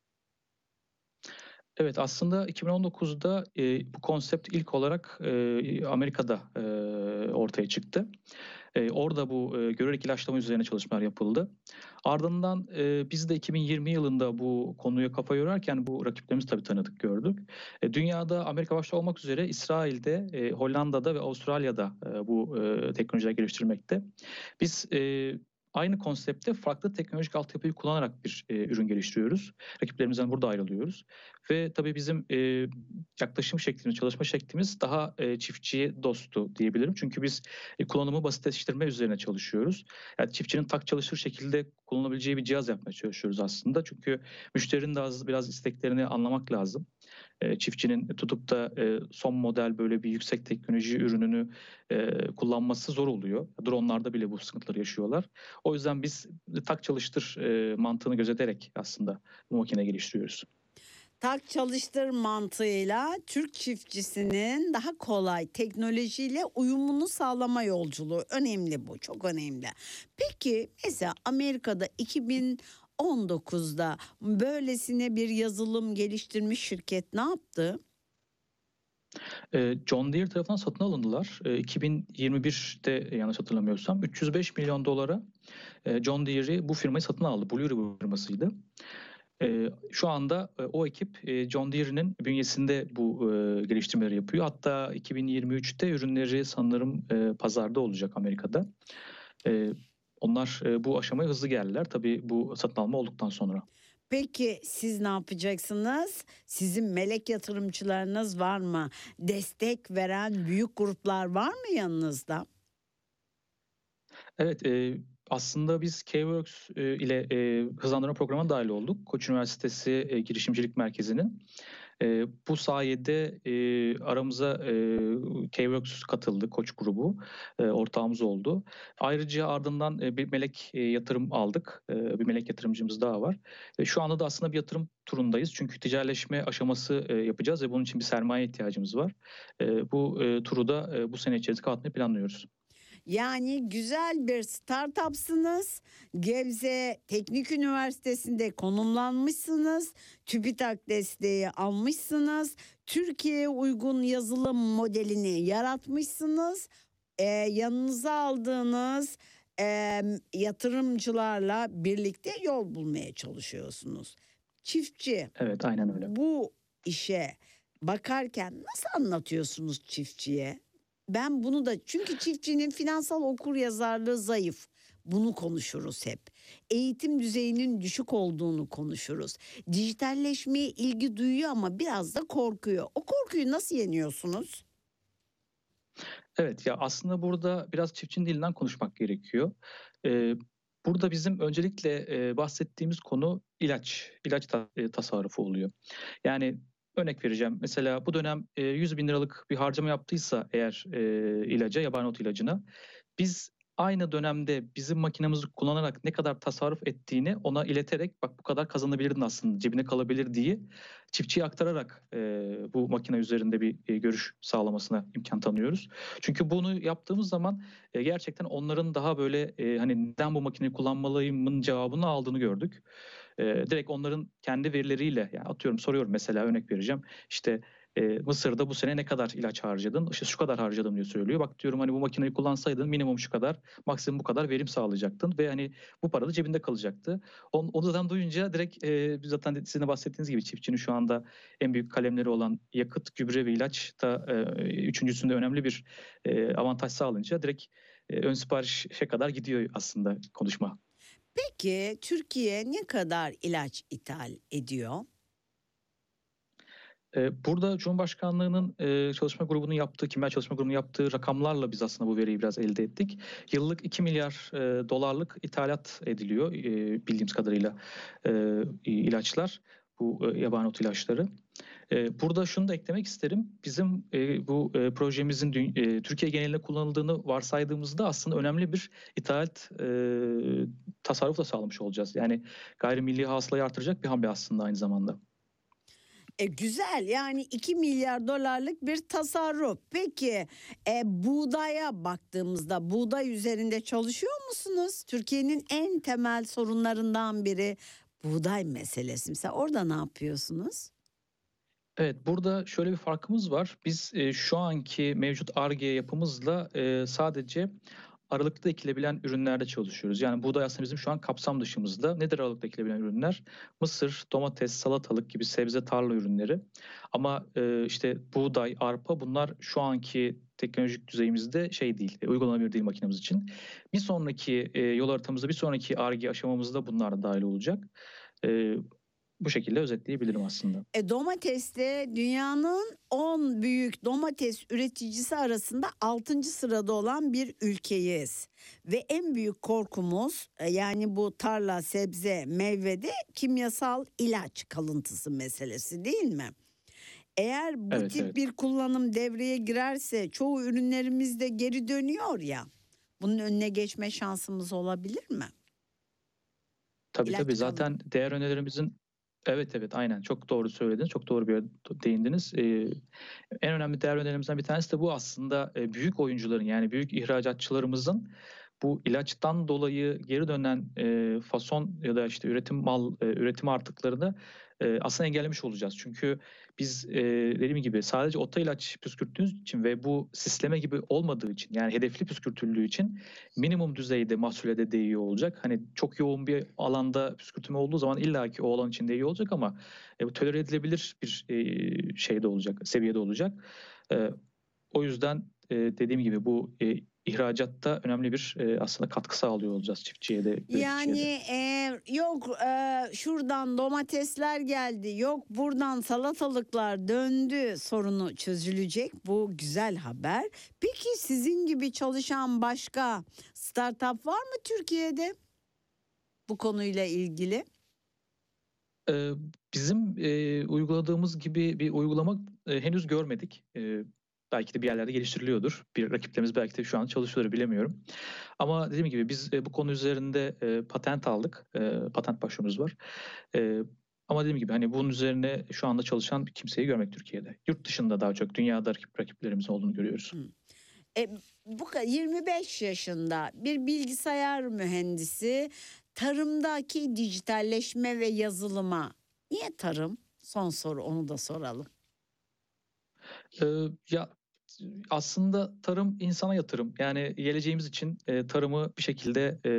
Evet aslında iki bin on dokuzda e, bu konsept ilk olarak e, Amerika'da e, ortaya çıktı. E, orada bu e, görerek ilaçlama üzerine çalışmalar yapıldı. Ardından e, biz de iki bin yirmi yılında bu konuya kafa yorarken bu rakiplerimizi tabii tanıdık, gördük. E, dünyada Amerika başta olmak üzere İsrail'de, e, Hollanda'da ve Avustralya'da e, bu e, teknolojiler geliştirmekte. Biz e, aynı konsepte farklı teknolojik altyapıyı kullanarak bir e, ürün geliştiriyoruz. Rakiplerimizden burada ayrılıyoruz. Ve tabii bizim e, yaklaşım şeklimiz, çalışma şeklimiz daha e, çiftçiye dostu diyebilirim. Çünkü biz e, kullanımı basitleştirme üzerine çalışıyoruz. Yani çiftçinin tak çalışır şekilde kullanabileceği bir cihaz yapmaya çalışıyoruz aslında. Çünkü müşterinin de az, biraz isteklerini anlamak lazım. E, çiftçinin tutup da e, son model böyle bir yüksek teknoloji ürününü e, kullanması zor oluyor. Dronlarda bile bu sıkıntıları yaşıyorlar. O yüzden biz tak çalıştır e, mantığını gözeterek aslında bu makine geliştiriyoruz. Tak çalıştır mantığıyla Türk çiftçisinin daha kolay teknolojiyle uyumunu sağlama yolculuğu önemli, bu çok önemli. Peki mesela Amerika'da iki bin on dokuzda böylesine bir yazılım geliştirmiş şirket ne yaptı? John Deere tarafından satın alındılar. iki bin yirmi birde yanlış hatırlamıyorsam üç yüz beş milyon dolara John Deere'i bu firmayı satın aldı. Blue River firmasıydı. E, şu anda e, o ekip e, John Deere'nin bünyesinde bu e, geliştirmeleri yapıyor. Hatta iki bin yirmi üçte ürünleri sanırım e, pazarda olacak Amerika'da. E, onlar e, bu aşamaya hızlı geldiler. Tabii bu satın alma olduktan sonra. Peki siz ne yapacaksınız? Sizin melek yatırımcılarınız var mı? Destek veren büyük gruplar var mı yanınızda? Evet, e, aslında biz K-Works e, ile e, hızlandırma programına dahil olduk. Koç Üniversitesi e, Girişimcilik Merkezi'nin. E, bu sayede e, aramıza e, K-Works katıldı, Koç grubu e, ortağımız oldu. Ayrıca ardından e, bir melek e, yatırım aldık. E, bir melek yatırımcımız daha var. E, şu anda da aslında bir yatırım turundayız. Çünkü ticaretleşme aşaması e, yapacağız ve bunun için bir sermaye ihtiyacımız var. E, bu e, turu da e, bu sene içerisinde kapatmayı planlıyoruz. Yani güzel bir startupsınız. Gebze Teknik Üniversitesi'nde konumlanmışsınız. TÜBİTAK desteği almışsınız. Türkiye'ye uygun yazılım modelini yaratmışsınız. Ee, yanınıza aldığınız e, yatırımcılarla birlikte yol bulmaya çalışıyorsunuz. Çiftçi Evet, aynen öyle. bu işe bakarken nasıl anlatıyorsunuz çiftçiye? Ben bunu da çünkü çiftçinin finansal okuryazarlığı zayıf. Bunu konuşuruz hep. Eğitim düzeyinin düşük olduğunu konuşuruz. Dijitalleşmeye ilgi duyuyor ama biraz da korkuyor. O korkuyu nasıl yeniyorsunuz? Evet, ya aslında burada biraz çiftçinin dilinden konuşmak gerekiyor. Ee, burada bizim öncelikle e, bahsettiğimiz konu ilaç, ilaç ta- e, tasarrufu oluyor. Yani örnek vereceğim. Mesela bu dönem e, yüz bin liralık bir harcama yaptıysa eğer e, ilaca, yabani ot ilacına, biz aynı dönemde bizim makinemizi kullanarak ne kadar tasarruf ettiğini ona ileterek bak bu kadar kazanabilirdin aslında cebine kalabilir diye çiftçiye aktararak e, bu makine üzerinde bir e, görüş sağlamasına imkan tanıyoruz. Çünkü bunu yaptığımız zaman e, gerçekten onların daha böyle e, hani neden bu makineyi kullanmalıyımın cevabını aldığını gördük. E, direkt onların kendi verileriyle yani atıyorum soruyorum mesela örnek vereceğim. İşte e, Mısır'da bu sene ne kadar ilaç harcadın? İşte şu kadar harcadım diye söylüyor. Bak diyorum hani bu makineyi kullansaydın minimum şu kadar, maksimum bu kadar verim sağlayacaktın ve hani bu para da cebinde kalacaktı. Onu, onu zaten duyunca direkt e, zaten sizin de bahsettiğiniz gibi çiftçinin şu anda en büyük kalemleri olan yakıt, gübre ve ilaç da e, üçüncüsünde önemli bir e, avantaj sağlayınca direkt e, ön siparişe kadar gidiyor aslında konuşma. Peki Türkiye ne kadar ilaç ithal ediyor? Burada Cumhurbaşkanlığı'nın çalışma grubunun yaptığı, kimya çalışma grubunun yaptığı rakamlarla biz aslında bu veriyi biraz elde ettik. Yıllık iki milyar dolarlık ithalat ediliyor bildiğimiz kadarıyla ilaçlar, bu yabani ot ilaçları. Burada şunu da eklemek isterim. Bizim bu projemizin Türkiye genelinde kullanıldığını varsaydığımızda aslında önemli bir ithalat tasarrufu da sağlamış olacağız. Yani gayrimilli hasılayı artıracak bir hamle aslında aynı zamanda. E, güzel yani iki milyar dolarlık bir tasarruf. Peki e, buğdaya baktığımızda buğday üzerinde çalışıyor musunuz? Türkiye'nin en temel sorunlarından biri buğday meselesi. Mesela orada ne yapıyorsunuz? Evet, burada şöyle bir farkımız var. Biz e, şu anki mevcut Ar-Ge yapımızla e, sadece aralıkta ekilebilen ürünlerde çalışıyoruz. Yani buğday aslında bizim şu an kapsam dışımızda. Nedir aralıkta ekilebilen ürünler? Mısır, domates, salatalık gibi sebze tarla ürünleri. Ama e, işte buğday, arpa bunlar şu anki teknolojik düzeyimizde şey değil, e, uygulanabilir değil makinemiz için. Bir sonraki e, yol haritamızda, bir sonraki Ar-Ge aşamamızda bunlar da dahil olacak. E, Bu şekilde özetleyebilirim aslında. E, domateste dünyanın on büyük domates üreticisi arasında altıncı sırada olan bir ülkeyiz. Ve en büyük korkumuz e, yani bu tarla, sebze, meyvede kimyasal ilaç kalıntısı meselesi değil mi? Eğer bu Evet, tip evet. bir kullanım devreye girerse çoğu ürünlerimiz de geri dönüyor ya. Bunun önüne geçme şansımız olabilir mi? Tabii İlaç tabii kalın. zaten değer önerilerimizin evet evet aynen çok doğru söylediniz. Çok doğru bir yere değindiniz. Ee, en önemli değer önerilerimizden bir tanesi de bu aslında e, büyük oyuncuların yani büyük ihracatçılarımızın bu ilaçtan dolayı geri dönen e, fason ya da işte üretim mal e, üretim artıklarını e, aslında engellemiş olacağız. Çünkü biz e, dediğim gibi sadece ota ilaç püskürttüğümüz için ve bu sisleme gibi olmadığı için, yani hedefli püskürtüldüğü için minimum düzeyde mahsule de değiyor olacak. Hani çok yoğun bir alanda püskürtme olduğu zaman illaki o alan için değiyor olacak ama e, bu tolere edilebilir bir e, şeyde olacak, seviyede olacak. E, o yüzden e, dediğim gibi bu e, ihracatta önemli bir e, aslında katkı sağlıyor olacağız çiftçiye de, üreticiye Yani de. e, yok e, şuradan domatesler geldi, yok buradan salatalıklar döndü sorunu çözülecek. Bu güzel haber. Peki sizin gibi çalışan başka startup var mı Türkiye'de bu konuyla ilgili? Ee, Bizim e, uyguladığımız gibi bir uygulama e, henüz görmedik. E, belki de bir yerlerde geliştiriliyordur. Bir rakiplerimiz belki de şu an çalışıyordur, bilemiyorum. Ama dediğim gibi biz e, bu konu üzerinde e, patent aldık. E, patent başvurumuz var. E, ama dediğim gibi hani bunun üzerine şu anda çalışan bir kimseyi görmek Türkiye'de. Yurt dışında daha çok dünyada rakip, rakiplerimiz olduğunu görüyoruz. E, bu ka- yirmi beş yaşında bir bilgisayar mühendisi tarımdaki dijitalleşme ve yazılıma niye tarım? Son soru, onu da soralım. Ee, ya aslında tarım insana yatırım. Yani geleceğimiz için e, tarımı bir şekilde e,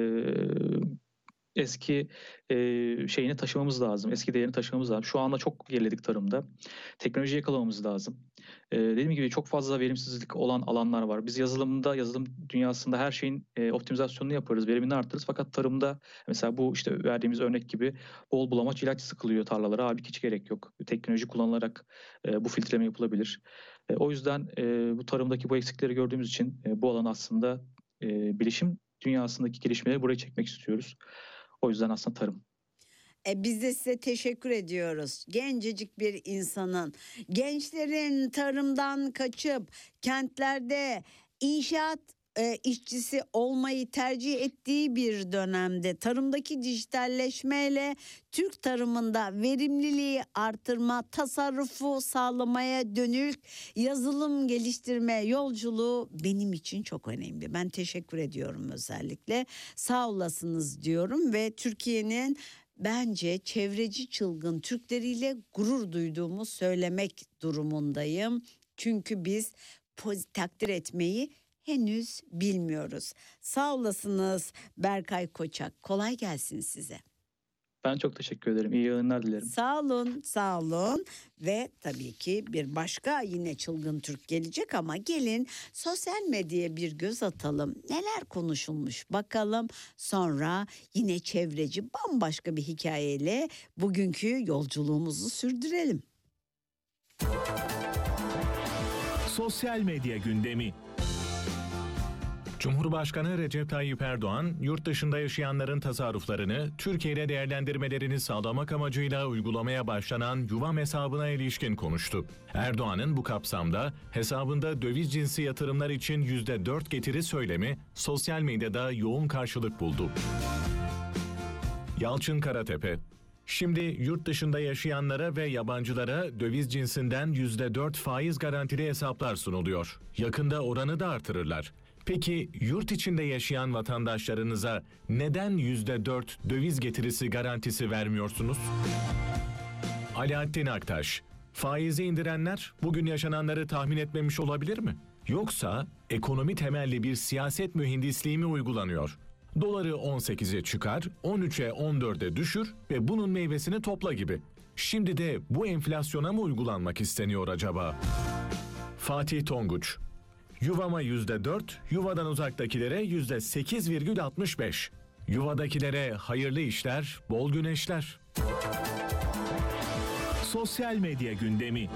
eski e, şeyini taşımamız lazım. Eski değerini taşımamız lazım. Şu anda çok geriledik tarımda. Teknolojiyi yakalamamız lazım. E, dediğim gibi çok fazla verimsizlik olan alanlar var. Biz yazılımda, yazılım dünyasında her şeyin e, optimizasyonunu yaparız, verimini arttırırız. Fakat tarımda mesela bu işte verdiğimiz örnek gibi bol bulamaç ilaç sıkılıyor tarlalara. Halbuki hiç gerek yok. Teknoloji kullanılarak e, bu filtreleme yapılabilir. E, o yüzden e, bu tarımdaki bu eksikleri gördüğümüz için e, bu alan aslında e, bilişim dünyasındaki gelişmeleri buraya çekmek istiyoruz. O yüzden aslında tarım. E, biz de size teşekkür ediyoruz. Gencecik bir insanın, gençlerin tarımdan kaçıp kentlerde inşaat e, işçisi olmayı tercih ettiği bir dönemde tarımdaki dijitalleşmeyle Türk tarımında verimliliği artırma, tasarrufu sağlamaya dönük yazılım geliştirme yolculuğu benim için çok önemli. Ben teşekkür ediyorum özellikle. Sağ olasınız diyorum ve Türkiye'nin bence çevreci çılgın Türkleriyle gurur duyduğumu söylemek durumundayım. Çünkü biz pozitif takdir etmeyi henüz bilmiyoruz. Sağ olasınız Berkay Koçak. Kolay gelsin size. Ben çok teşekkür ederim. İyi yayınlar dilerim. Sağ olun, sağ olun. Ve tabii ki bir başka yine çılgın Türk gelecek ama gelin sosyal medyaya bir göz atalım. Neler konuşulmuş bakalım. Sonra yine çevreci bambaşka bir hikayeyle bugünkü yolculuğumuzu sürdürelim. Sosyal medya gündemi. Cumhurbaşkanı Recep Tayyip Erdoğan, yurt dışında yaşayanların tasarruflarını Türkiye'de değerlendirmelerini sağlamak amacıyla uygulamaya başlanan Yuvam hesabına ilişkin konuştu. Erdoğan'ın bu kapsamda hesabında döviz cinsi yatırımlar için yüzde dört getiri söylemi sosyal medyada yoğun karşılık buldu. Yalçın Karatepe: Şimdi yurt dışında yaşayanlara ve yabancılara döviz cinsinden yüzde dört faiz garantili hesaplar sunuluyor. Yakında oranı da artırırlar. Peki yurt içinde yaşayan vatandaşlarınıza neden yüzde dört döviz getirisi garantisi vermiyorsunuz? Alaaddin Aktaş: Faizi indirenler bugün yaşananları tahmin etmemiş olabilir mi? Yoksa ekonomi temelli bir siyaset mühendisliği mi uygulanıyor? Doları on sekize çıkar, on üçe on dörde düşür ve bunun meyvesini topla gibi. Şimdi de bu enflasyona mı uygulanmak isteniyor acaba? Fatih Tonguç: Yuvama yüzde dört, yuvadan uzaktakilere yüzde sekiz virgül altmış beş. Yuvadakilere hayırlı işler, bol güneşler. Sosyal medya gündemi.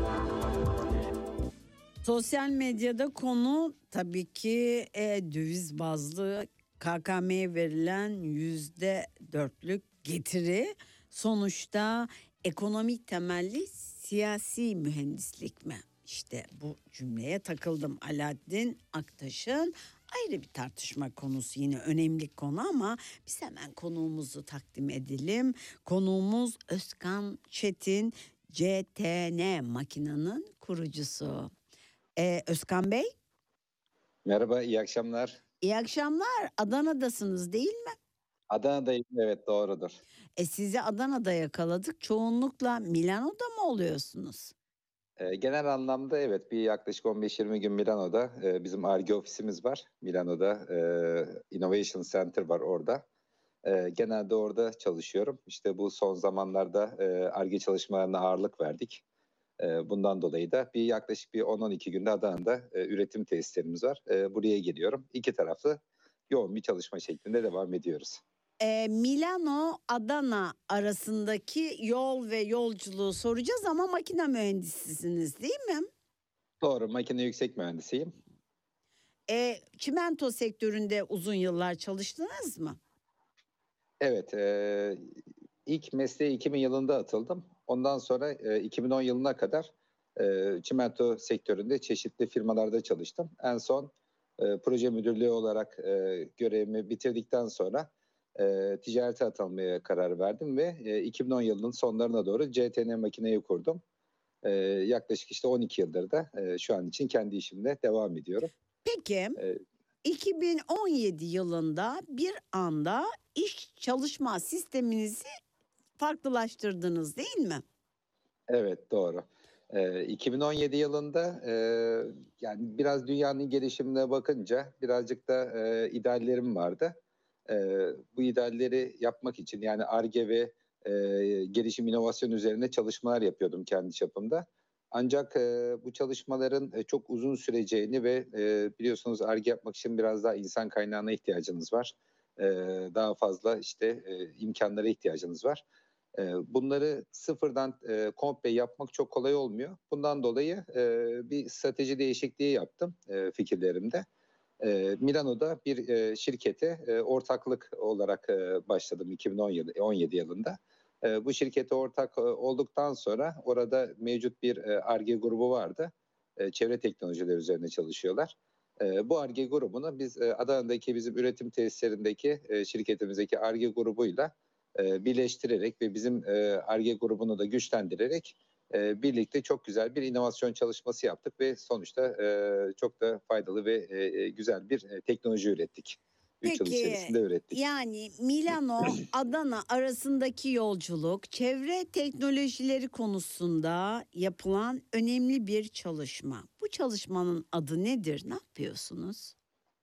Sosyal medyada konu tabii ki e, döviz bazlı K K M'ye verilen yüzde dörtlük getiri. Sonuçta ekonomik temelli siyasi mühendislik mi? İşte bu cümleye takıldım. Alaaddin Aktaş'ın ayrı bir tartışma konusu, yine önemli konu ama biz hemen konuğumuzu takdim edelim. Konuğumuz Özkan Çetin, C T N Makina'nın kurucusu. Ee, Özkan Bey. Merhaba, iyi akşamlar. İyi akşamlar. Adana'dasınız değil mi? Adana'dayım, evet doğrudur. E sizi Adana'da yakaladık. Çoğunlukla Milano'da mı oluyorsunuz? Eee, genel anlamda evet, bir yaklaşık on beş yirmi gün Milano'da, eee, bizim Ar-Ge ofisimiz var. Milano'da eee, Innovation Center var orada. Eee, genelde orada çalışıyorum. İşte bu son zamanlarda eee, Ar-Ge çalışmalarına ağırlık verdik. Eee, bundan dolayı da bir yaklaşık bir on on iki günde Adana'da eee, üretim tesislerimiz var. Eee, buraya geliyorum. İki taraflı yoğun bir çalışma şeklinde devam ediyoruz. E, Milano-Adana arasındaki yol ve yolculuğu soracağız ama makine mühendisisiniz değil mi? Doğru, makine yüksek mühendisiyim. E, çimento sektöründe uzun yıllar çalıştınız mı? Evet, eee, ilk mesleğe iki bin yılında atıldım. Ondan sonra eee, iki bin on yılına kadar eee, çimento sektöründe çeşitli firmalarda çalıştım. En son eee, proje müdürlüğü olarak eee, görevimi bitirdikten sonra eee, ticarete atılmaya karar verdim ve eee, iki bin on yılının sonlarına doğru C T N makineyi kurdum. Eee, yaklaşık işte on iki yıldır da eee, şu an için kendi işimle devam ediyorum. Peki Eee, iki bin on yedi yılında bir anda iş çalışma sisteminizi farklılaştırdınız değil mi? Evet, doğru. Eee, iki bin on yedi yılında eee, yani biraz dünyanın gelişimine bakınca birazcık da eee, ideallerim vardı. Eee, bu idealleri yapmak için yani Ar-Ge ve eee, gelişim inovasyon üzerine çalışmalar yapıyordum kendi çapımda. Ancak eee, bu çalışmaların e, çok uzun süreceğini ve eee, biliyorsunuz Ar-Ge yapmak için biraz daha insan kaynağına ihtiyacınız var. Eee, daha fazla işte eee, imkanlara ihtiyacınız var. Eee, bunları sıfırdan eee, komple yapmak çok kolay olmuyor. Bundan dolayı eee, bir strateji değişikliği yaptım eee, fikirlerimde. Eee, Milano'da bir eee, şirkete eee, ortaklık olarak eee, başladım iki bin on yedi yılında. Eee, bu şirkete ortak eee, olduktan sonra orada mevcut bir eee, Ar-Ge grubu vardı. Eee, çevre teknolojileri üzerine çalışıyorlar. Eee, bu Ar-Ge grubunu biz eee, Adana'daki bizim üretim tesislerindeki eee, şirketimizdeki Ar-Ge grubuyla e, birleştirerek ve bizim e, Ar-Ge grubunu da güçlendirerek e, birlikte çok güzel bir inovasyon çalışması yaptık ve sonuçta e, çok da faydalı ve e, güzel bir e, teknoloji ürettik. Üç yıl Peki içerisinde ürettik. yani Milano-Adana arasındaki yolculuk çevre teknolojileri konusunda yapılan önemli bir çalışma. Bu çalışmanın adı nedir? Ne yapıyorsunuz?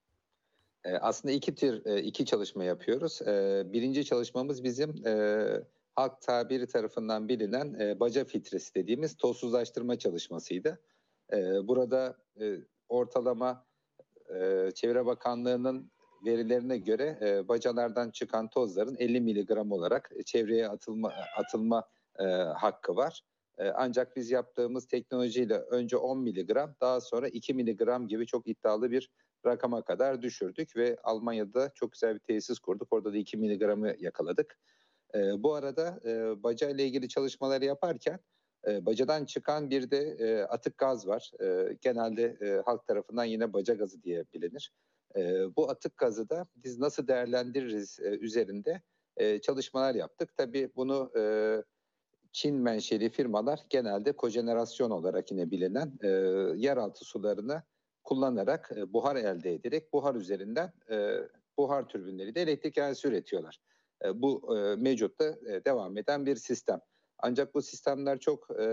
E, aslında iki tür e, iki çalışma yapıyoruz. E, birinci çalışmamız bizim e, halk tabiri tarafından bilinen e, baca filtresi dediğimiz tozsuzlaştırma çalışmasıydı. E, burada e, ortalama e, Çevre Bakanlığı'nın verilerine göre e, bacalardan çıkan tozların elli miligram olarak çevreye atılma atılma e, hakkı var. E, ancak biz yaptığımız teknolojiyle önce on miligram, daha sonra iki miligram gibi çok iddialı bir rakama kadar düşürdük ve Almanya'da çok güzel bir tesis kurduk. Orada da iki miligramı yakaladık. E, bu arada e, baca ile ilgili çalışmaları yaparken e, bacadan çıkan bir de e, atık gaz var. E, genelde e, halk tarafından yine baca gazı diye bilinir. E, bu atık gazı da biz nasıl değerlendiririz e, üzerinde e, çalışmalar yaptık. Tabii bunu e, Çin menşeli firmalar genelde kojenerasyon olarak yine bilinen e, yeraltı sularını kullanarak e, buhar elde ederek buhar üzerinden e, buhar türbinleriyle elektrik enerjisi üretiyorlar. E, bu e, mevcutta e, devam eden bir sistem. Ancak bu sistemler çok e,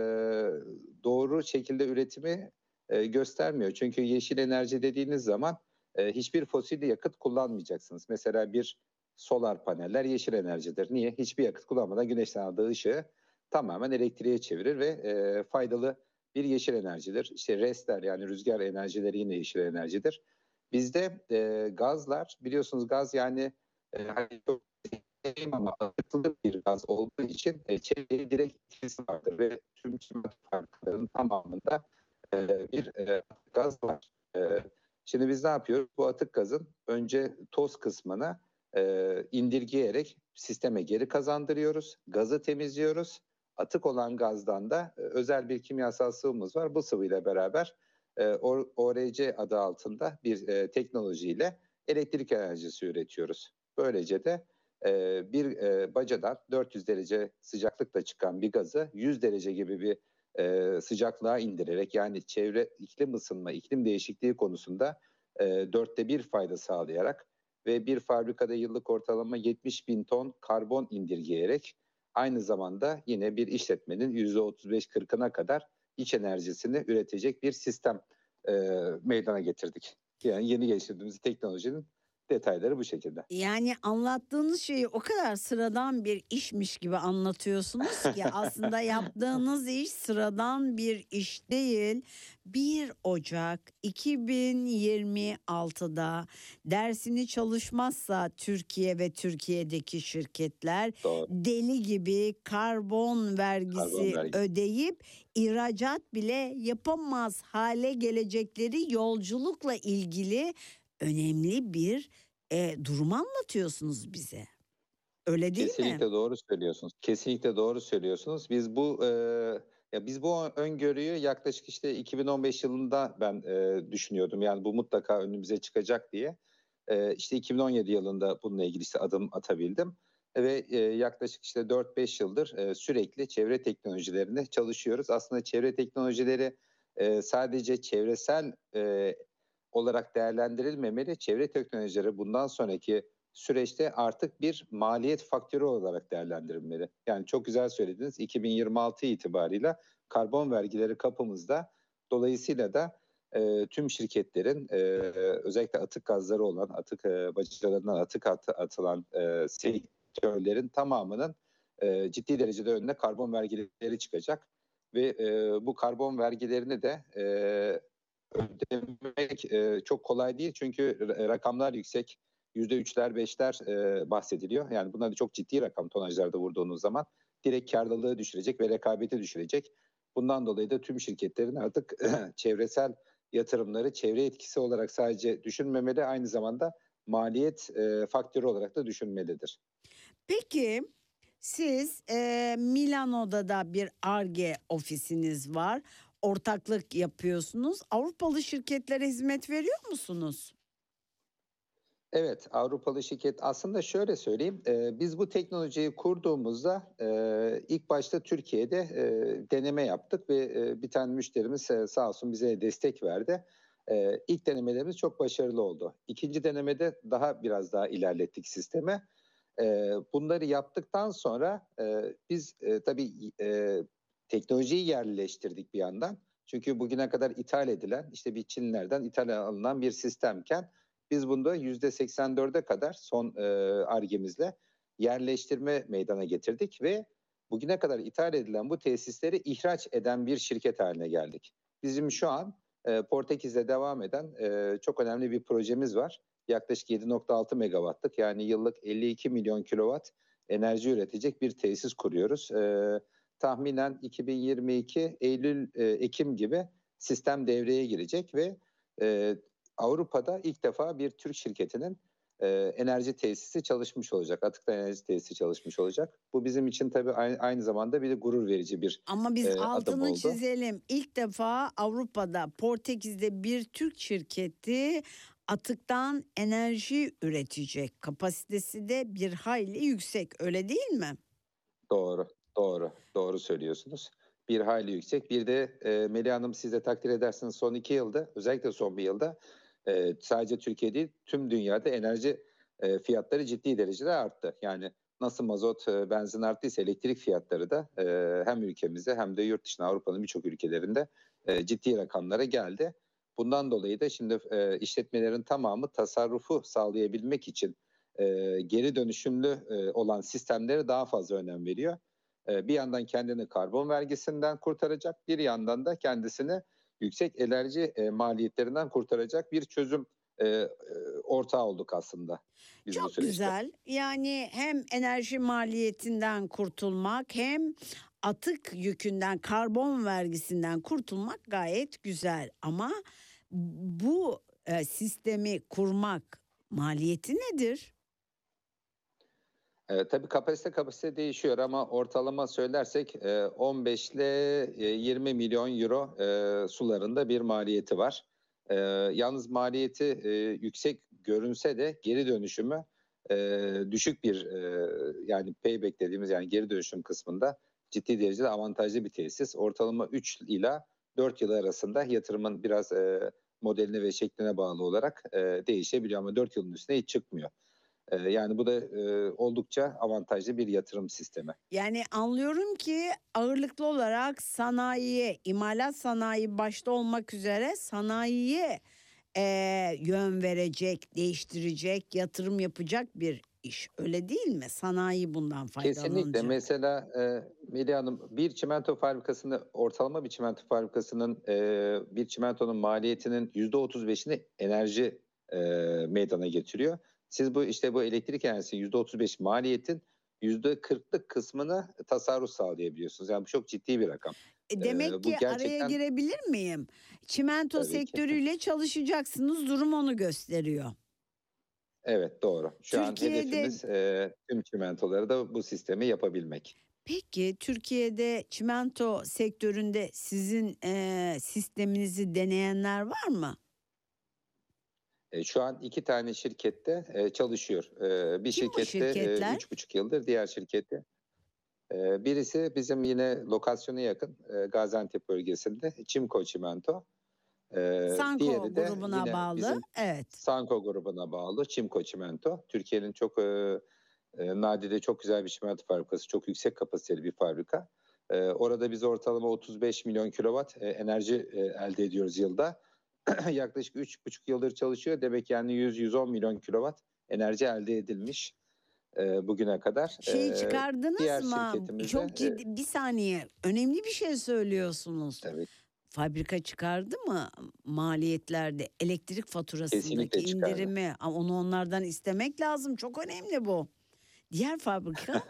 doğru şekilde üretimi e, göstermiyor. Çünkü yeşil enerji dediğiniz zaman e, hiçbir fosil yakıt kullanmayacaksınız. Mesela bir solar paneller yeşil enerjidir. Niye? Hiçbir yakıt kullanmadan güneşten aldığı ışığı tamamen elektriğe çevirir ve e, faydalı bir yeşil enerjidir. İşte restler yani rüzgar enerjileri yine yeşil enerjidir. Bizde e, gazlar biliyorsunuz gaz yani e, hani çok seveyim ama atıklı bir gaz olduğu için e, çevreye direkt etkisi vardır ve tüm çimento fabrikalarının tamamında e, bir e, gaz var. E, şimdi biz ne yapıyoruz? Bu atık gazın önce toz kısmını e, indirgeyerek sisteme geri kazandırıyoruz. Gazı temizliyoruz. Atık olan gazdan da e, özel bir kimyasal sıvımız var. Bu sıvıyla beraber e, O R C adı altında bir e, teknolojiyle elektrik enerjisi üretiyoruz. Böylece de e, bir e, bacadan dört yüz derece sıcaklıkla çıkan bir gazı yüz derece gibi bir e, sıcaklığa indirerek yani çevre iklim ısınma, iklim değişikliği konusunda e, dörtte bir fayda sağlayarak ve bir fabrikada yıllık ortalama yetmiş bin ton karbon indirgeyerek aynı zamanda yine bir işletmenin yüzde otuz beş kırkına kadar iç enerjisini üretecek bir sistem e, meydana getirdik. Yani yeni geliştirdiğimiz teknolojinin detayları bu şekilde. Yani anlattığınız şeyi o kadar sıradan bir işmiş gibi anlatıyorsunuz ki aslında yaptığınız iş sıradan bir iş değil. bir Ocak iki bin yirmi altıda dersini çalışmazsa Türkiye ve Türkiye'deki şirketler Doğru. deli gibi karbon vergisi Karbon vergisi. ödeyip ihracat bile yapamaz hale gelecekleri yolculukla ilgili önemli bir e, durumu anlatıyorsunuz bize. Öyle değil Kesinlikle mi? doğru söylüyorsunuz. Kesinlikle doğru söylüyorsunuz. Biz bu e, ya biz bu öngörüyü yaklaşık işte iki bin on beş yılında ben e, düşünüyordum. Yani bu mutlaka önümüze çıkacak diye. E, işte iki bin on yedi yılında bununla ilgili işte adım atabildim. Ve e, yaklaşık işte dört beş yıldır e, sürekli çevre teknolojilerine çalışıyoruz. Aslında çevre teknolojileri e, sadece çevresel e, olarak değerlendirilmemeli. Çevre teknolojileri bundan sonraki süreçte artık bir maliyet faktörü olarak değerlendirilmeli. Yani çok güzel söylediniz. iki bin yirmi altı itibarıyla karbon vergileri kapımızda. Dolayısıyla da e, tüm şirketlerin e, özellikle atık gazları olan, atık e, bacalarından atık at, atılan e, sektörlerin tamamının e, ciddi derecede önüne karbon vergileri çıkacak. Ve e, bu karbon vergilerini de e, ödemek e, çok kolay değil. Çünkü rakamlar yüksek. yüzde üçler, beşler e, bahsediliyor. Yani bunlar da çok ciddi rakam tonajlarda vurduğunuz zaman. Direkt karlılığı düşürecek ve rekabeti düşürecek. Bundan dolayı da tüm şirketlerin artık çevresel yatırımları çevre etkisi olarak sadece düşünmemeli, aynı zamanda maliyet e, faktörü olarak da düşünmelidir. Peki siz e, Milano'da da bir Ar-Ge ofisiniz var. Ortaklık yapıyorsunuz. Avrupalı şirketlere hizmet veriyor musunuz? Evet, Avrupalı şirket aslında şöyle söyleyeyim, e, biz bu teknolojiyi kurduğumuzda e, ilk başta Türkiye'de e, deneme yaptık ve e, bir tane müşterimiz e, sağ olsun bize destek verdi. E, ilk denemelerimiz çok başarılı oldu. İkinci denemede daha biraz daha ilerlettik sistemi. E, bunları yaptıktan sonra e, biz e, tabii e, teknolojiyi yerleştirdik bir yandan. Çünkü bugüne kadar ithal edilen, işte bir Çinlilerden ithal alınan bir sistemken biz bunda yüzde seksen dörde kadar son e, Ar-Ge'mizle yerleştirme meydana getirdik ve bugüne kadar ithal edilen bu tesisleri ihraç eden bir şirket haline geldik. Bizim şu an e, Portekiz'de devam eden e, çok önemli bir projemiz var. Yaklaşık yedi nokta altı megawattlık, yani yıllık elli iki milyon kilowatt enerji üretecek bir tesis kuruyoruz. E, tahminen iki bin yirmi iki Eylül, e, Ekim gibi sistem devreye girecek ve e, Avrupa'da ilk defa bir Türk şirketinin e, enerji tesisi çalışmış olacak. Atıktan enerji tesisi çalışmış olacak. Bu bizim için tabii aynı, aynı zamanda bir de gurur verici bir Ama biz e, adım altını oldu. çizelim. İlk defa Avrupa'da, Portekiz'de bir Türk şirketi atıktan enerji üretecek. Kapasitesi de bir hayli yüksek, öyle değil mi? Doğru, doğru, doğru söylüyorsunuz. Bir hayli yüksek. Bir de e, Melih Hanım, siz de takdir edersiniz, son iki yılda, özellikle son bir yılda e, sadece Türkiye değil tüm dünyada enerji e, fiyatları ciddi derecede arttı. Yani nasıl mazot, e, benzin arttıysa elektrik fiyatları da e, hem ülkemizde hem de yurt dışında, Avrupa'nın birçok ülkelerinde e, ciddi rakamlara geldi. Bundan dolayı da şimdi e, işletmelerin tamamı tasarrufu sağlayabilmek için e, geri dönüşümlü e, olan sistemlere daha fazla önem veriyor. E, bir yandan kendini karbon vergisinden kurtaracak, bir yandan da kendisini yüksek enerji e, maliyetlerinden kurtaracak bir çözüm e, e, ortağı olduk aslında biz bu Çok süreçte. güzel. Yani hem enerji maliyetinden kurtulmak hem atık yükünden, karbon vergisinden kurtulmak gayet güzel. Ama bu e, sistemi kurmak maliyeti nedir? E, tabii kapasite kapasite değişiyor ama ortalama söylersek e, on beş ile e, yirmi milyon euro e, sularında bir maliyeti var. E, yalnız maliyeti e, yüksek görünse de geri dönüşümü e, düşük bir e, yani payback dediğimiz, yani geri dönüşüm kısmında ciddi derecede avantajlı bir tesis. Ortalama üç ila dört yıl arasında yatırımın biraz e, modeline ve şekline bağlı olarak e, değişebiliyor ama dört yılın üstüne hiç çıkmıyor. E, yani bu da e, oldukça avantajlı bir yatırım sistemi. Yani anlıyorum ki ağırlıklı olarak sanayiye, imalat sanayi başta olmak üzere sanayiye e, yön verecek, değiştirecek, yatırım yapacak bir iş. Öyle değil mi? Sanayi bundan faydalanacak. Kesinlikle. Mesela e, Melih Hanım, bir çimento fabrikasında, ortalama bir çimento fabrikasının e, bir çimentonun maliyetinin yüzde otuz beşini enerji e, meydana getiriyor. Siz bu işte bu elektrik enerjisinin yüzde otuz beş maliyetin yüzde kırklık kısmını tasarruf sağlayabiliyorsunuz. Yani bu çok ciddi bir rakam. E, Demek E, bu ki araya gerçekten girebilir miyim? Çimento tabii ki. sektörüyle çalışacaksınız. Durum onu gösteriyor. Evet, doğru. Şu an Türkiye'de hedefimiz e, tüm çimentoları da bu sistemi yapabilmek. Peki Türkiye'de çimento sektöründe sizin e, sisteminizi deneyenler var mı? E, şu an iki tane şirkette e, çalışıyor. E, bir Kim bu şirkette e, şirketler? üç buçuk yıldır, diğer şirkette. E, birisi bizim yine lokasyona yakın e, Gaziantep bölgesinde Çimko Çimento. E, Sanko diğeri de grubuna yine bağlı. bizim Evet. Sanko grubuna bağlı Çimko Çimento. Türkiye'nin çok e, e, nadide çok güzel bir çimento fabrikası, çok yüksek kapasiteli bir fabrika. E, orada biz ortalama otuz beş milyon kilowatt e, enerji e, elde ediyoruz yılda. Yaklaşık üç buçuk yıldır çalışıyor. Demek yani yüz yüz on milyon kilowatt enerji elde edilmiş e, bugüne kadar. Şeyi E, çıkardınız diğer mı? şirketimizde Çok e, ciddi bir saniye. Önemli bir şey söylüyorsunuz. tabii Fabrika çıkardı mı maliyetlerde elektrik faturasındaki kesinlikle çıkardı. indirimi? Ama onu onlardan istemek lazım. Çok önemli bu. Diğer fabrika?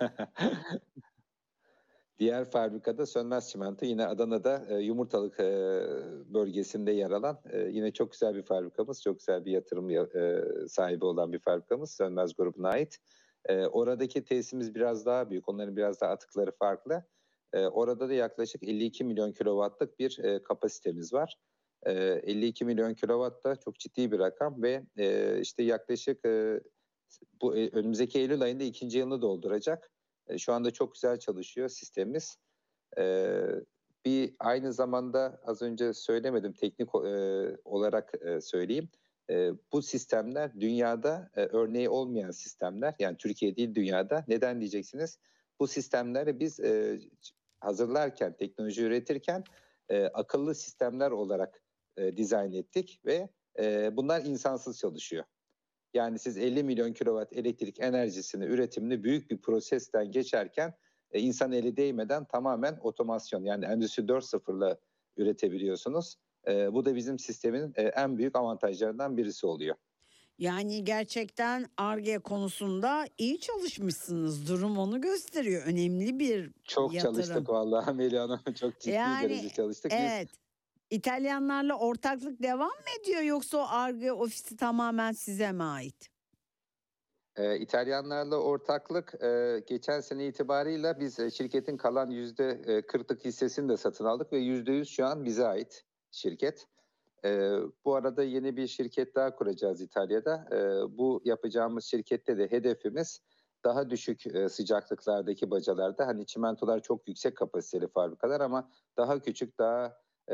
Diğer fabrikada Sönmez Çimento, yine Adana'da e, Yumurtalık e, bölgesinde yer alan e, yine çok güzel bir fabrikamız. Çok güzel bir yatırım e, sahibi olan bir fabrikamız, Sönmez grubuna ait. E, oradaki tesisimiz biraz daha büyük. Onların biraz daha atıkları farklı. E, orada da yaklaşık elli iki milyon kilowattlık bir e, kapasitemiz var. E, elli iki milyon kilowatt da çok ciddi bir rakam ve e, işte yaklaşık e, bu e, önümüzdeki Eylül ayında ikinci yılını dolduracak. E, şu anda çok güzel çalışıyor sistemimiz. E, bir aynı zamanda az önce söylemedim, teknik e, olarak e, söyleyeyim. E, bu sistemler dünyada e, örneği olmayan sistemler. Yani Türkiye değil, dünyada. Neden diyeceksiniz? Bu sistemleri biz e, hazırlarken, teknoloji üretirken e, akıllı sistemler olarak e, dizayn ettik ve e, bunlar insansız çalışıyor. Yani siz elli milyon kilowatt elektrik enerjisini, üretimini büyük bir prosesten geçerken e, insan eli değmeden tamamen otomasyon, yani Endüstri dört nokta sıfırla üretebiliyorsunuz. E, bu da bizim sistemin e, en büyük avantajlarından birisi oluyor. Yani gerçekten Ar-Ge konusunda iyi çalışmışsınız. Durum onu gösteriyor. Önemli bir Çok yatırım. çalıştık vallahi Melih Hanım. Çok ciddi Yani derece çalıştık. Biz evet. İtalyanlarla ortaklık devam mı ediyor yoksa o Ar-Ge ofisi tamamen size mi ait? e, İtalyanlarla ortaklık e, geçen sene itibarıyla biz e, şirketin kalan yüzde kırklık hissesini de satın aldık ve yüzde yüz şu an bize ait şirket. E, bu arada yeni bir şirket daha kuracağız İtalya'da. E, bu yapacağımız şirkette de hedefimiz daha düşük e, sıcaklıklardaki bacalarda, hani çimentolar çok yüksek kapasiteli fabrikalar ama daha küçük, daha e,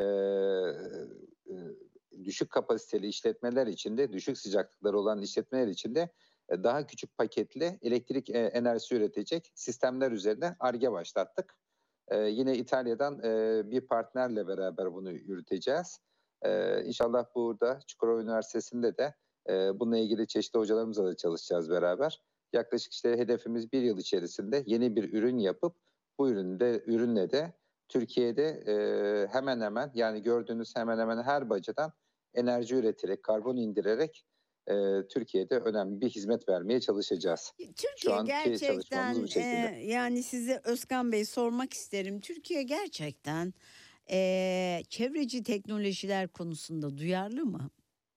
e, düşük kapasiteli işletmeler içinde, düşük sıcaklıkları olan işletmeler içinde e, daha küçük paketli elektrik e, enerjisi üretecek sistemler üzerine Ar-Ge başlattık. E, yine İtalya'dan e, bir partnerle beraber bunu yürüteceğiz. Ee, inşallah burada Çukurova Üniversitesi'nde de e, bununla ilgili çeşitli hocalarımızla da çalışacağız beraber. Yaklaşık işte hedefimiz bir yıl içerisinde yeni bir ürün yapıp bu üründe ürünle de Türkiye'de e, hemen hemen, yani gördüğünüz hemen hemen her bacadan enerji üreterek, karbon indirerek e, Türkiye'de önemli bir hizmet vermeye çalışacağız. Şu Türkiye anki çalışmamız bu gerçekten şekilde. e, yani size Özkan Bey sormak isterim. Türkiye gerçekten e, çevreci teknolojiler konusunda duyarlı mı?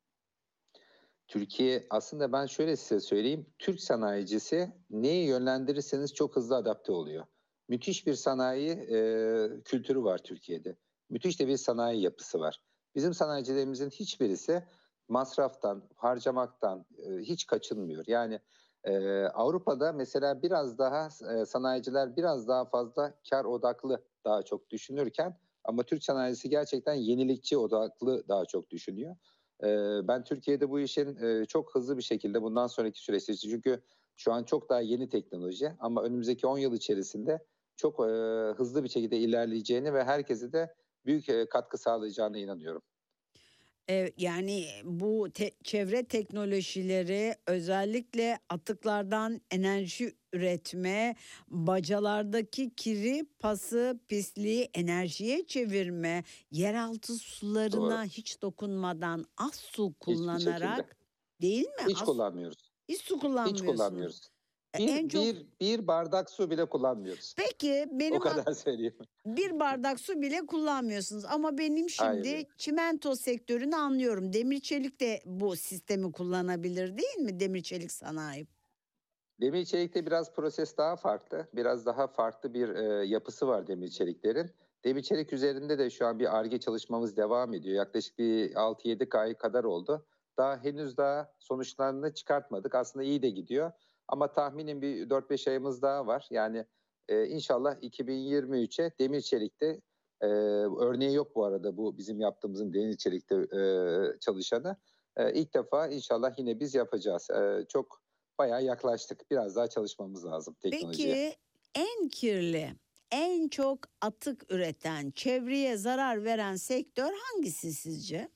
Türkiye aslında, ben şöyle size söyleyeyim, Türk sanayicisi neyi yönlendirirseniz çok hızlı adapte oluyor. Müthiş bir sanayi e, kültürü var Türkiye'de. Müthiş de bir sanayi yapısı var. Bizim sanayicilerimizin hiçbirisi masraftan, harcamaktan e, hiç kaçınmıyor. Yani e, Avrupa'da mesela biraz daha e, sanayiciler biraz daha fazla kar odaklı daha çok düşünürken, ama Türk sanayicisi gerçekten yenilikçi odaklı daha çok düşünüyor. E, ben Türkiye'de bu işin e, çok hızlı bir şekilde bundan sonraki süreçte, çünkü şu an çok daha yeni teknoloji ama önümüzdeki on yıl içerisinde çok e, hızlı bir şekilde ilerleyeceğini ve herkese de büyük e, katkı sağlayacağına inanıyorum. Eee, yani bu te- çevre teknolojileri özellikle atıklardan enerji üretme, bacalardaki kiri, pası, pisliği enerjiye çevirme, yeraltı Doğru. sularına hiç dokunmadan az su Hiçbir şekilde. kullanarak, değil mi? Hiç Az kullanmıyoruz. hiç su Hiç kullanmıyorsunuz. kullanmıyoruz. E, En Bir, çok bir, bir bardak su bile kullanmıyoruz. peki O benim ak- kadar söyleyeyim. bir bardak su bile kullanmıyorsunuz ama benim Hayır. şimdi çimento sektörünü anlıyorum. Demir çelik de bu sistemi kullanabilir değil mi? Demir çelik sanayi. Demir çelikte biraz proses daha farklı. Biraz daha farklı bir e, yapısı var demir çeliklerin. Demir çelik üzerinde de şu an bir Ar-Ge çalışmamız devam ediyor. Yaklaşık bir altı yedi ay kadar oldu. Daha henüz daha sonuçlarını çıkartmadık. Aslında iyi de gidiyor. Ama tahminim bir dört beş ayımız daha var. Yani e, inşallah iki bin yirmi üçe demir çelikte, e, örneği yok bu arada bu bizim yaptığımızın demir çelikte e, çalışanı. E, ilk defa inşallah yine biz yapacağız. E, çok Bayağı yaklaştık. Biraz daha çalışmamız lazım teknolojiye. Peki en kirli, en çok atık üreten, çevreye zarar veren sektör hangisi sizce?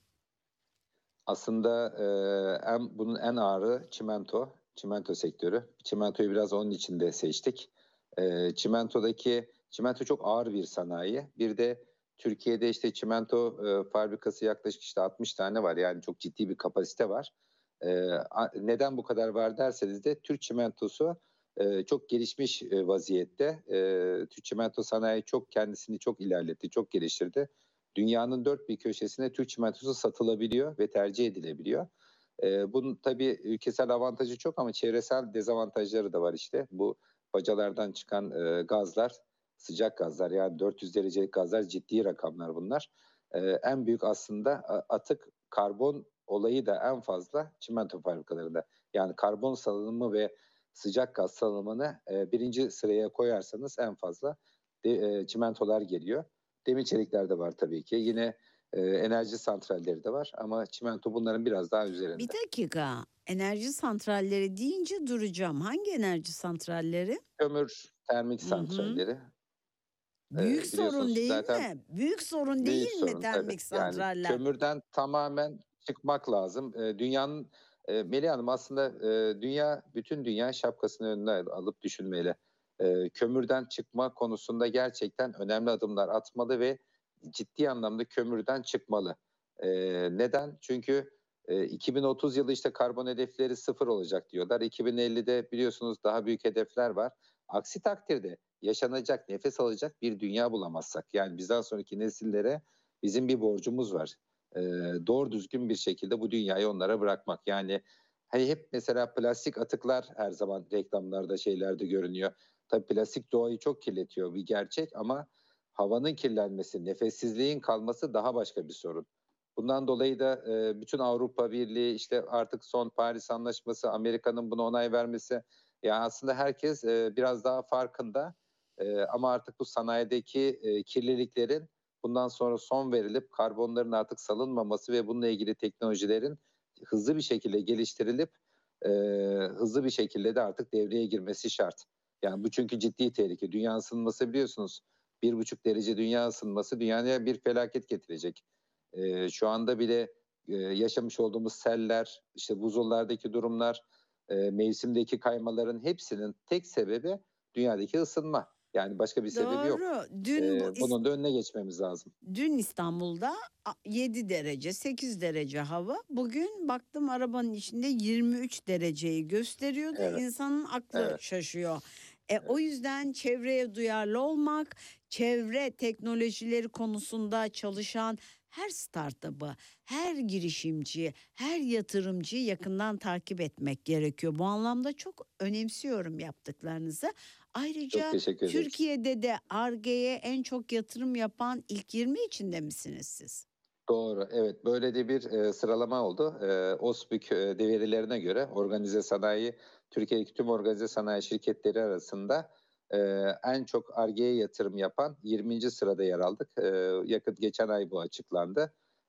Aslında e, en, bunun en ağırı çimento, çimento sektörü. Çimentoyu biraz onun için de seçtik. E, çimentodaki, çimento çok ağır bir sanayi. Bir de Türkiye'de işte çimento e, fabrikası yaklaşık işte altmış tane var. Yani çok ciddi bir kapasite var. E, a- neden bu kadar var derseniz de Türk çimentosu e, çok gelişmiş e, vaziyette. E, Türk çimento sanayi çok kendisini çok ilerletti, çok geliştirdi. Dünyanın dört bir köşesine Türk çimentosu satılabiliyor ve tercih edilebiliyor. Ee, bunun tabii ülkesel avantajı çok ama çevresel dezavantajları da var işte. Bu bacalardan çıkan e, gazlar, sıcak gazlar, yani dört yüz derecelik gazlar, ciddi rakamlar bunlar. Ee, en büyük aslında atık karbon olayı da en fazla çimento fabrikalarında. Yani karbon salınımı ve sıcak gaz salınımını e, birinci sıraya koyarsanız en fazla de, e, çimentolar geliyor. Demir çelikler de var tabii ki. Yine e, enerji santralleri de var ama çimento bunların biraz daha Bir üzerinde. dakika, enerji santralleri deyince duracağım. Hangi enerji santralleri? Kömür termik Hı hı. santralleri Büyük e, sorun biliyorsunuz değil zaten mi? Büyük sorun büyük değil mi sorun tabii. termik Yani santraller? kömürden tamamen çıkmak lazım. E, dünyanın e, Melih Hanım, aslında e, dünya bütün dünya şapkasını önüne alıp düşünmeli. E, kömürden çıkma konusunda gerçekten önemli adımlar atmalı ve ciddi anlamda kömürden çıkmalı. E, neden? Çünkü e, iki bin otuz yılı işte karbon hedefleri sıfır olacak diyorlar. iki bin ellide biliyorsunuz daha büyük hedefler var. Aksi takdirde yaşanacak, nefes alacak bir dünya bulamazsak, yani bizden sonraki nesillere bizim bir borcumuz var. Ee, doğru düzgün bir şekilde bu dünyayı onlara bırakmak. Yani hani hep mesela plastik atıklar her zaman reklamlarda, şeylerde görünüyor. Tabii plastik doğayı çok kirletiyor, bir gerçek, ama havanın kirlenmesi, nefessizliğin kalması daha başka bir sorun. Bundan dolayı da e, bütün Avrupa Birliği, işte artık son Paris Anlaşması, Amerika'nın buna onay vermesi, yani aslında herkes e, biraz daha farkında. E, ama artık bu sanayideki e, kirliliklerin bundan sonra son verilip karbonların artık salınmaması ve bununla ilgili teknolojilerin hızlı bir şekilde geliştirilip e, hızlı bir şekilde de artık devreye girmesi şart. Yani bu çünkü ciddi tehlike. Dünya ısınması biliyorsunuz, bir buçuk derece dünya ısınması dünyaya bir felaket getirecek. E, şu anda bile e, yaşamış olduğumuz seller, işte buzullardaki durumlar, e, mevsimdeki kaymaların hepsinin tek sebebi dünyadaki ısınma. Yani başka bir sebebi yok. Doğru. Dün bu E, bunun da önüne geçmemiz lazım. Dün İstanbul'da a- yedi derece, sekiz derece hava. Bugün baktım arabanın içinde yirmi üç dereceyi gösteriyordu. Evet, İnsanın aklı evet, şaşıyor. E, o evet. yüzden çevreye duyarlı olmak, çevre teknolojileri konusunda çalışan her startup'ı, her girişimciyi, her yatırımcıyı yakından takip etmek gerekiyor. Bu anlamda çok önemsiyorum yaptıklarınızı. Çok Ayrıca teşekkür ederiz. Türkiye'de de Ar-Ge'ye en çok yatırım yapan ilk yirmi içinde misiniz siz? Doğru, evet. Böyle de bir e, sıralama oldu. E, OSBÜK e, verilerine göre organize sanayi, Türkiye'deki tüm organize sanayi şirketleri arasında e, en çok Ar-Ge'ye yatırım yapan yirminci sırada yer aldık. E, yakın geçen ay bu açıklandı.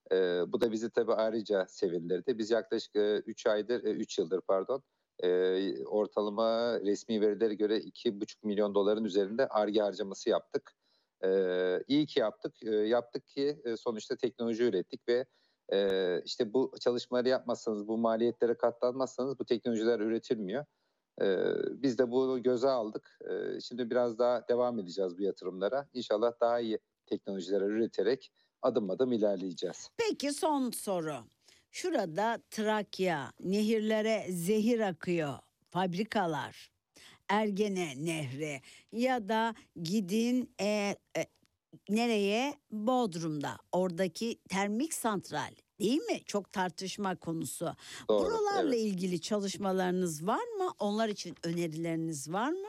E, bu da bizi tabii ayrıca sevindirdi. Biz yaklaşık üç aydır, üç yıldır pardon, e, ortalama resmi verilere göre iki buçuk milyon doların üzerinde Ar-Ge harcaması yaptık. E, iyi ki yaptık. E, yaptık ki e, sonuçta teknoloji ürettik ve e, işte bu çalışmaları yapmazsanız, bu maliyetlere katlanmazsanız bu teknolojiler üretilmiyor. E, biz de bunu göze aldık. E, şimdi biraz daha devam edeceğiz bu yatırımlara. İnşallah daha iyi teknolojiler üreterek adım adım ilerleyeceğiz. Peki son soru. Şurada Trakya, nehirlere zehir akıyor, fabrikalar, Ergene Nehri ya da gidin e, e, nereye? Bodrum'da, oradaki termik santral, değil mi? Çok tartışma konusu. Doğru, Buralarla evet. ilgili çalışmalarınız var mı? Onlar için önerileriniz var mı?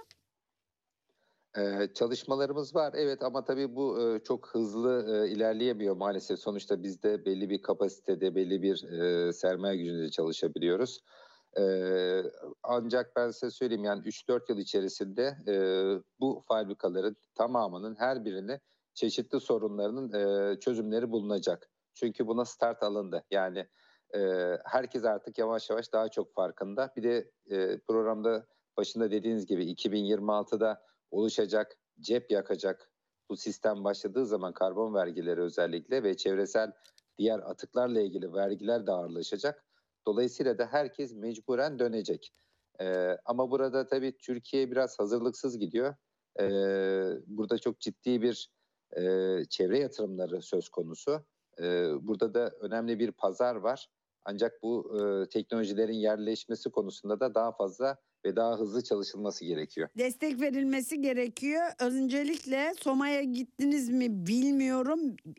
Ee, çalışmalarımız var evet, ama tabii bu e, çok hızlı e, ilerleyemiyor maalesef. Sonuçta biz de belli bir kapasitede, belli bir e, sermaye gücünde çalışabiliyoruz. E, ancak ben size söyleyeyim, yani üç dört yıl içerisinde e, bu fabrikaların tamamının, her birini çeşitli sorunlarının e, çözümleri bulunacak. Çünkü buna start alındı. Yani e, herkes artık yavaş yavaş daha çok farkında. Bir de e, programda başında dediğiniz gibi iki bin yirmi altıda oluşacak, cep yakacak bu sistem başladığı zaman karbon vergileri özellikle ve çevresel diğer atıklarla ilgili vergiler de ağırlaşacak. Dolayısıyla da herkes mecburen dönecek. Ee, ama burada tabii Türkiye biraz hazırlıksız gidiyor. Ee, burada çok ciddi bir e, çevre yatırımları söz konusu. Ee, burada da önemli bir pazar var. Ancak bu e, teknolojilerin yerleşmesi konusunda da daha fazla ve daha hızlı çalışılması gerekiyor. Destek verilmesi gerekiyor. Öncelikle Soma'ya gittiniz mi bilmiyorum.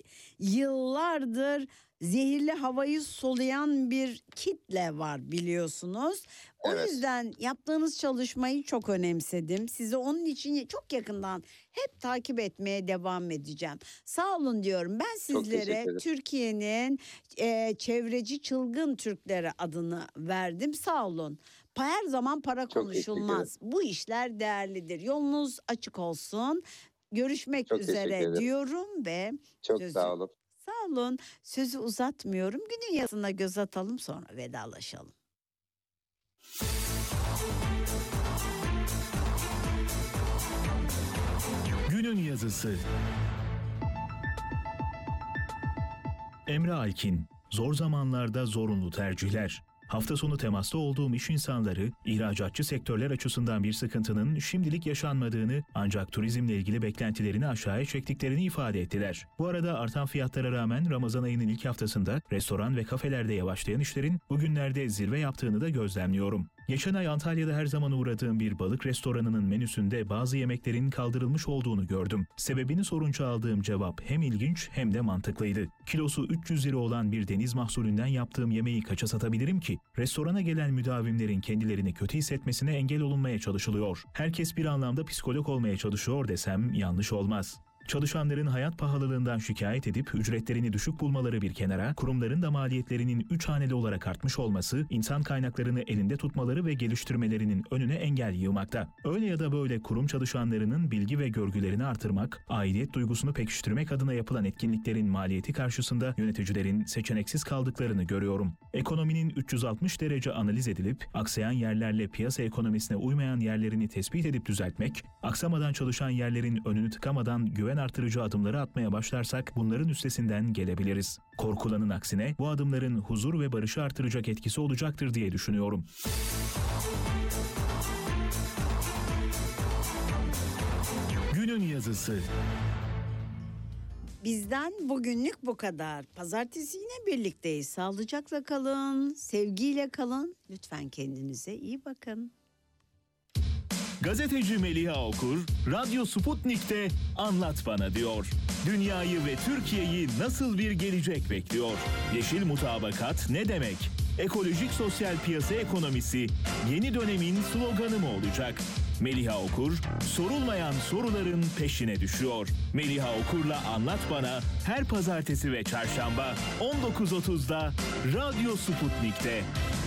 Yıllardır zehirli havayı soluyan bir kitle var, biliyorsunuz. O Evet. yüzden yaptığınız çalışmayı çok önemsedim. Sizi onun için çok yakından hep takip etmeye devam edeceğim. Sağ olun diyorum. Ben sizlere Türkiye'nin e, çevreci çılgın Türkleri adını verdim. Sağ olun. Her zaman para Çok konuşulmaz. Bu işler değerlidir. Yolunuz açık olsun. Görüşmek Çok üzere diyorum ve çok sözü, sağ olun. Sağ olun. Sözü uzatmıyorum. Günün yazısına göz atalım, sonra vedalaşalım. Günün yazısı. Emre Alkin, zor zamanlarda zorunlu tercihler. Hafta sonu temasta olduğum iş insanları, ihracatçı sektörler açısından bir sıkıntının şimdilik yaşanmadığını, ancak turizmle ilgili beklentilerini aşağıya çektiklerini ifade ettiler. Bu arada artan fiyatlara rağmen Ramazan ayının ilk haftasında restoran ve kafelerde yavaşlayan işlerin bugünlerde zirve yaptığını da gözlemliyorum. Geçen ay Antalya'da her zaman uğradığım bir balık restoranının menüsünde bazı yemeklerin kaldırılmış olduğunu gördüm. Sebebini sorunca aldığım cevap hem ilginç hem de mantıklıydı. Kilosu üç yüz lira olan bir deniz mahsulünden yaptığım yemeği kaça satabilirim ki? Restorana gelen müdavimlerin kendilerini kötü hissetmesine engel olunmaya çalışılıyor. Herkes bir anlamda psikolog olmaya çalışıyor desem yanlış olmaz. Çalışanların hayat pahalılığından şikayet edip ücretlerini düşük bulmaları bir kenara, kurumların da maliyetlerinin üç haneli olarak artmış olması, insan kaynaklarını elinde tutmaları ve geliştirmelerinin önüne engel yığmakta. Öyle ya da böyle kurum çalışanlarının bilgi ve görgülerini artırmak, aidiyet duygusunu pekiştirmek adına yapılan etkinliklerin maliyeti karşısında yöneticilerin seçeneksiz kaldıklarını görüyorum. Ekonominin üç yüz altmış derece analiz edilip, aksayan yerlerle piyasa ekonomisine uymayan yerlerini tespit edip düzeltmek, aksamadan çalışan yerlerin önünü tıkamadan güven artırıcı adımları atmaya başlarsak bunların üstesinden gelebiliriz. Korkulanın aksine bu adımların huzur ve barışı artıracak etkisi olacaktır diye düşünüyorum. Günün yazısı. Bizden bugünlük bu kadar. Pazartesi yine birlikteyiz. Sağlıcakla kalın, sevgiyle kalın. Lütfen kendinize iyi bakın. Gazeteci Meliha Okur, Radyo Sputnik'te Anlat Bana diyor. Dünyayı ve Türkiye'yi nasıl bir gelecek bekliyor? Yeşil mutabakat ne demek? Ekolojik sosyal piyasa ekonomisi yeni dönemin sloganı mı olacak? Meliha Okur, sorulmayan soruların peşine düşüyor. Meliha Okur'la Anlat Bana her pazartesi ve çarşamba on dokuz otuzda Radyo Sputnik'te.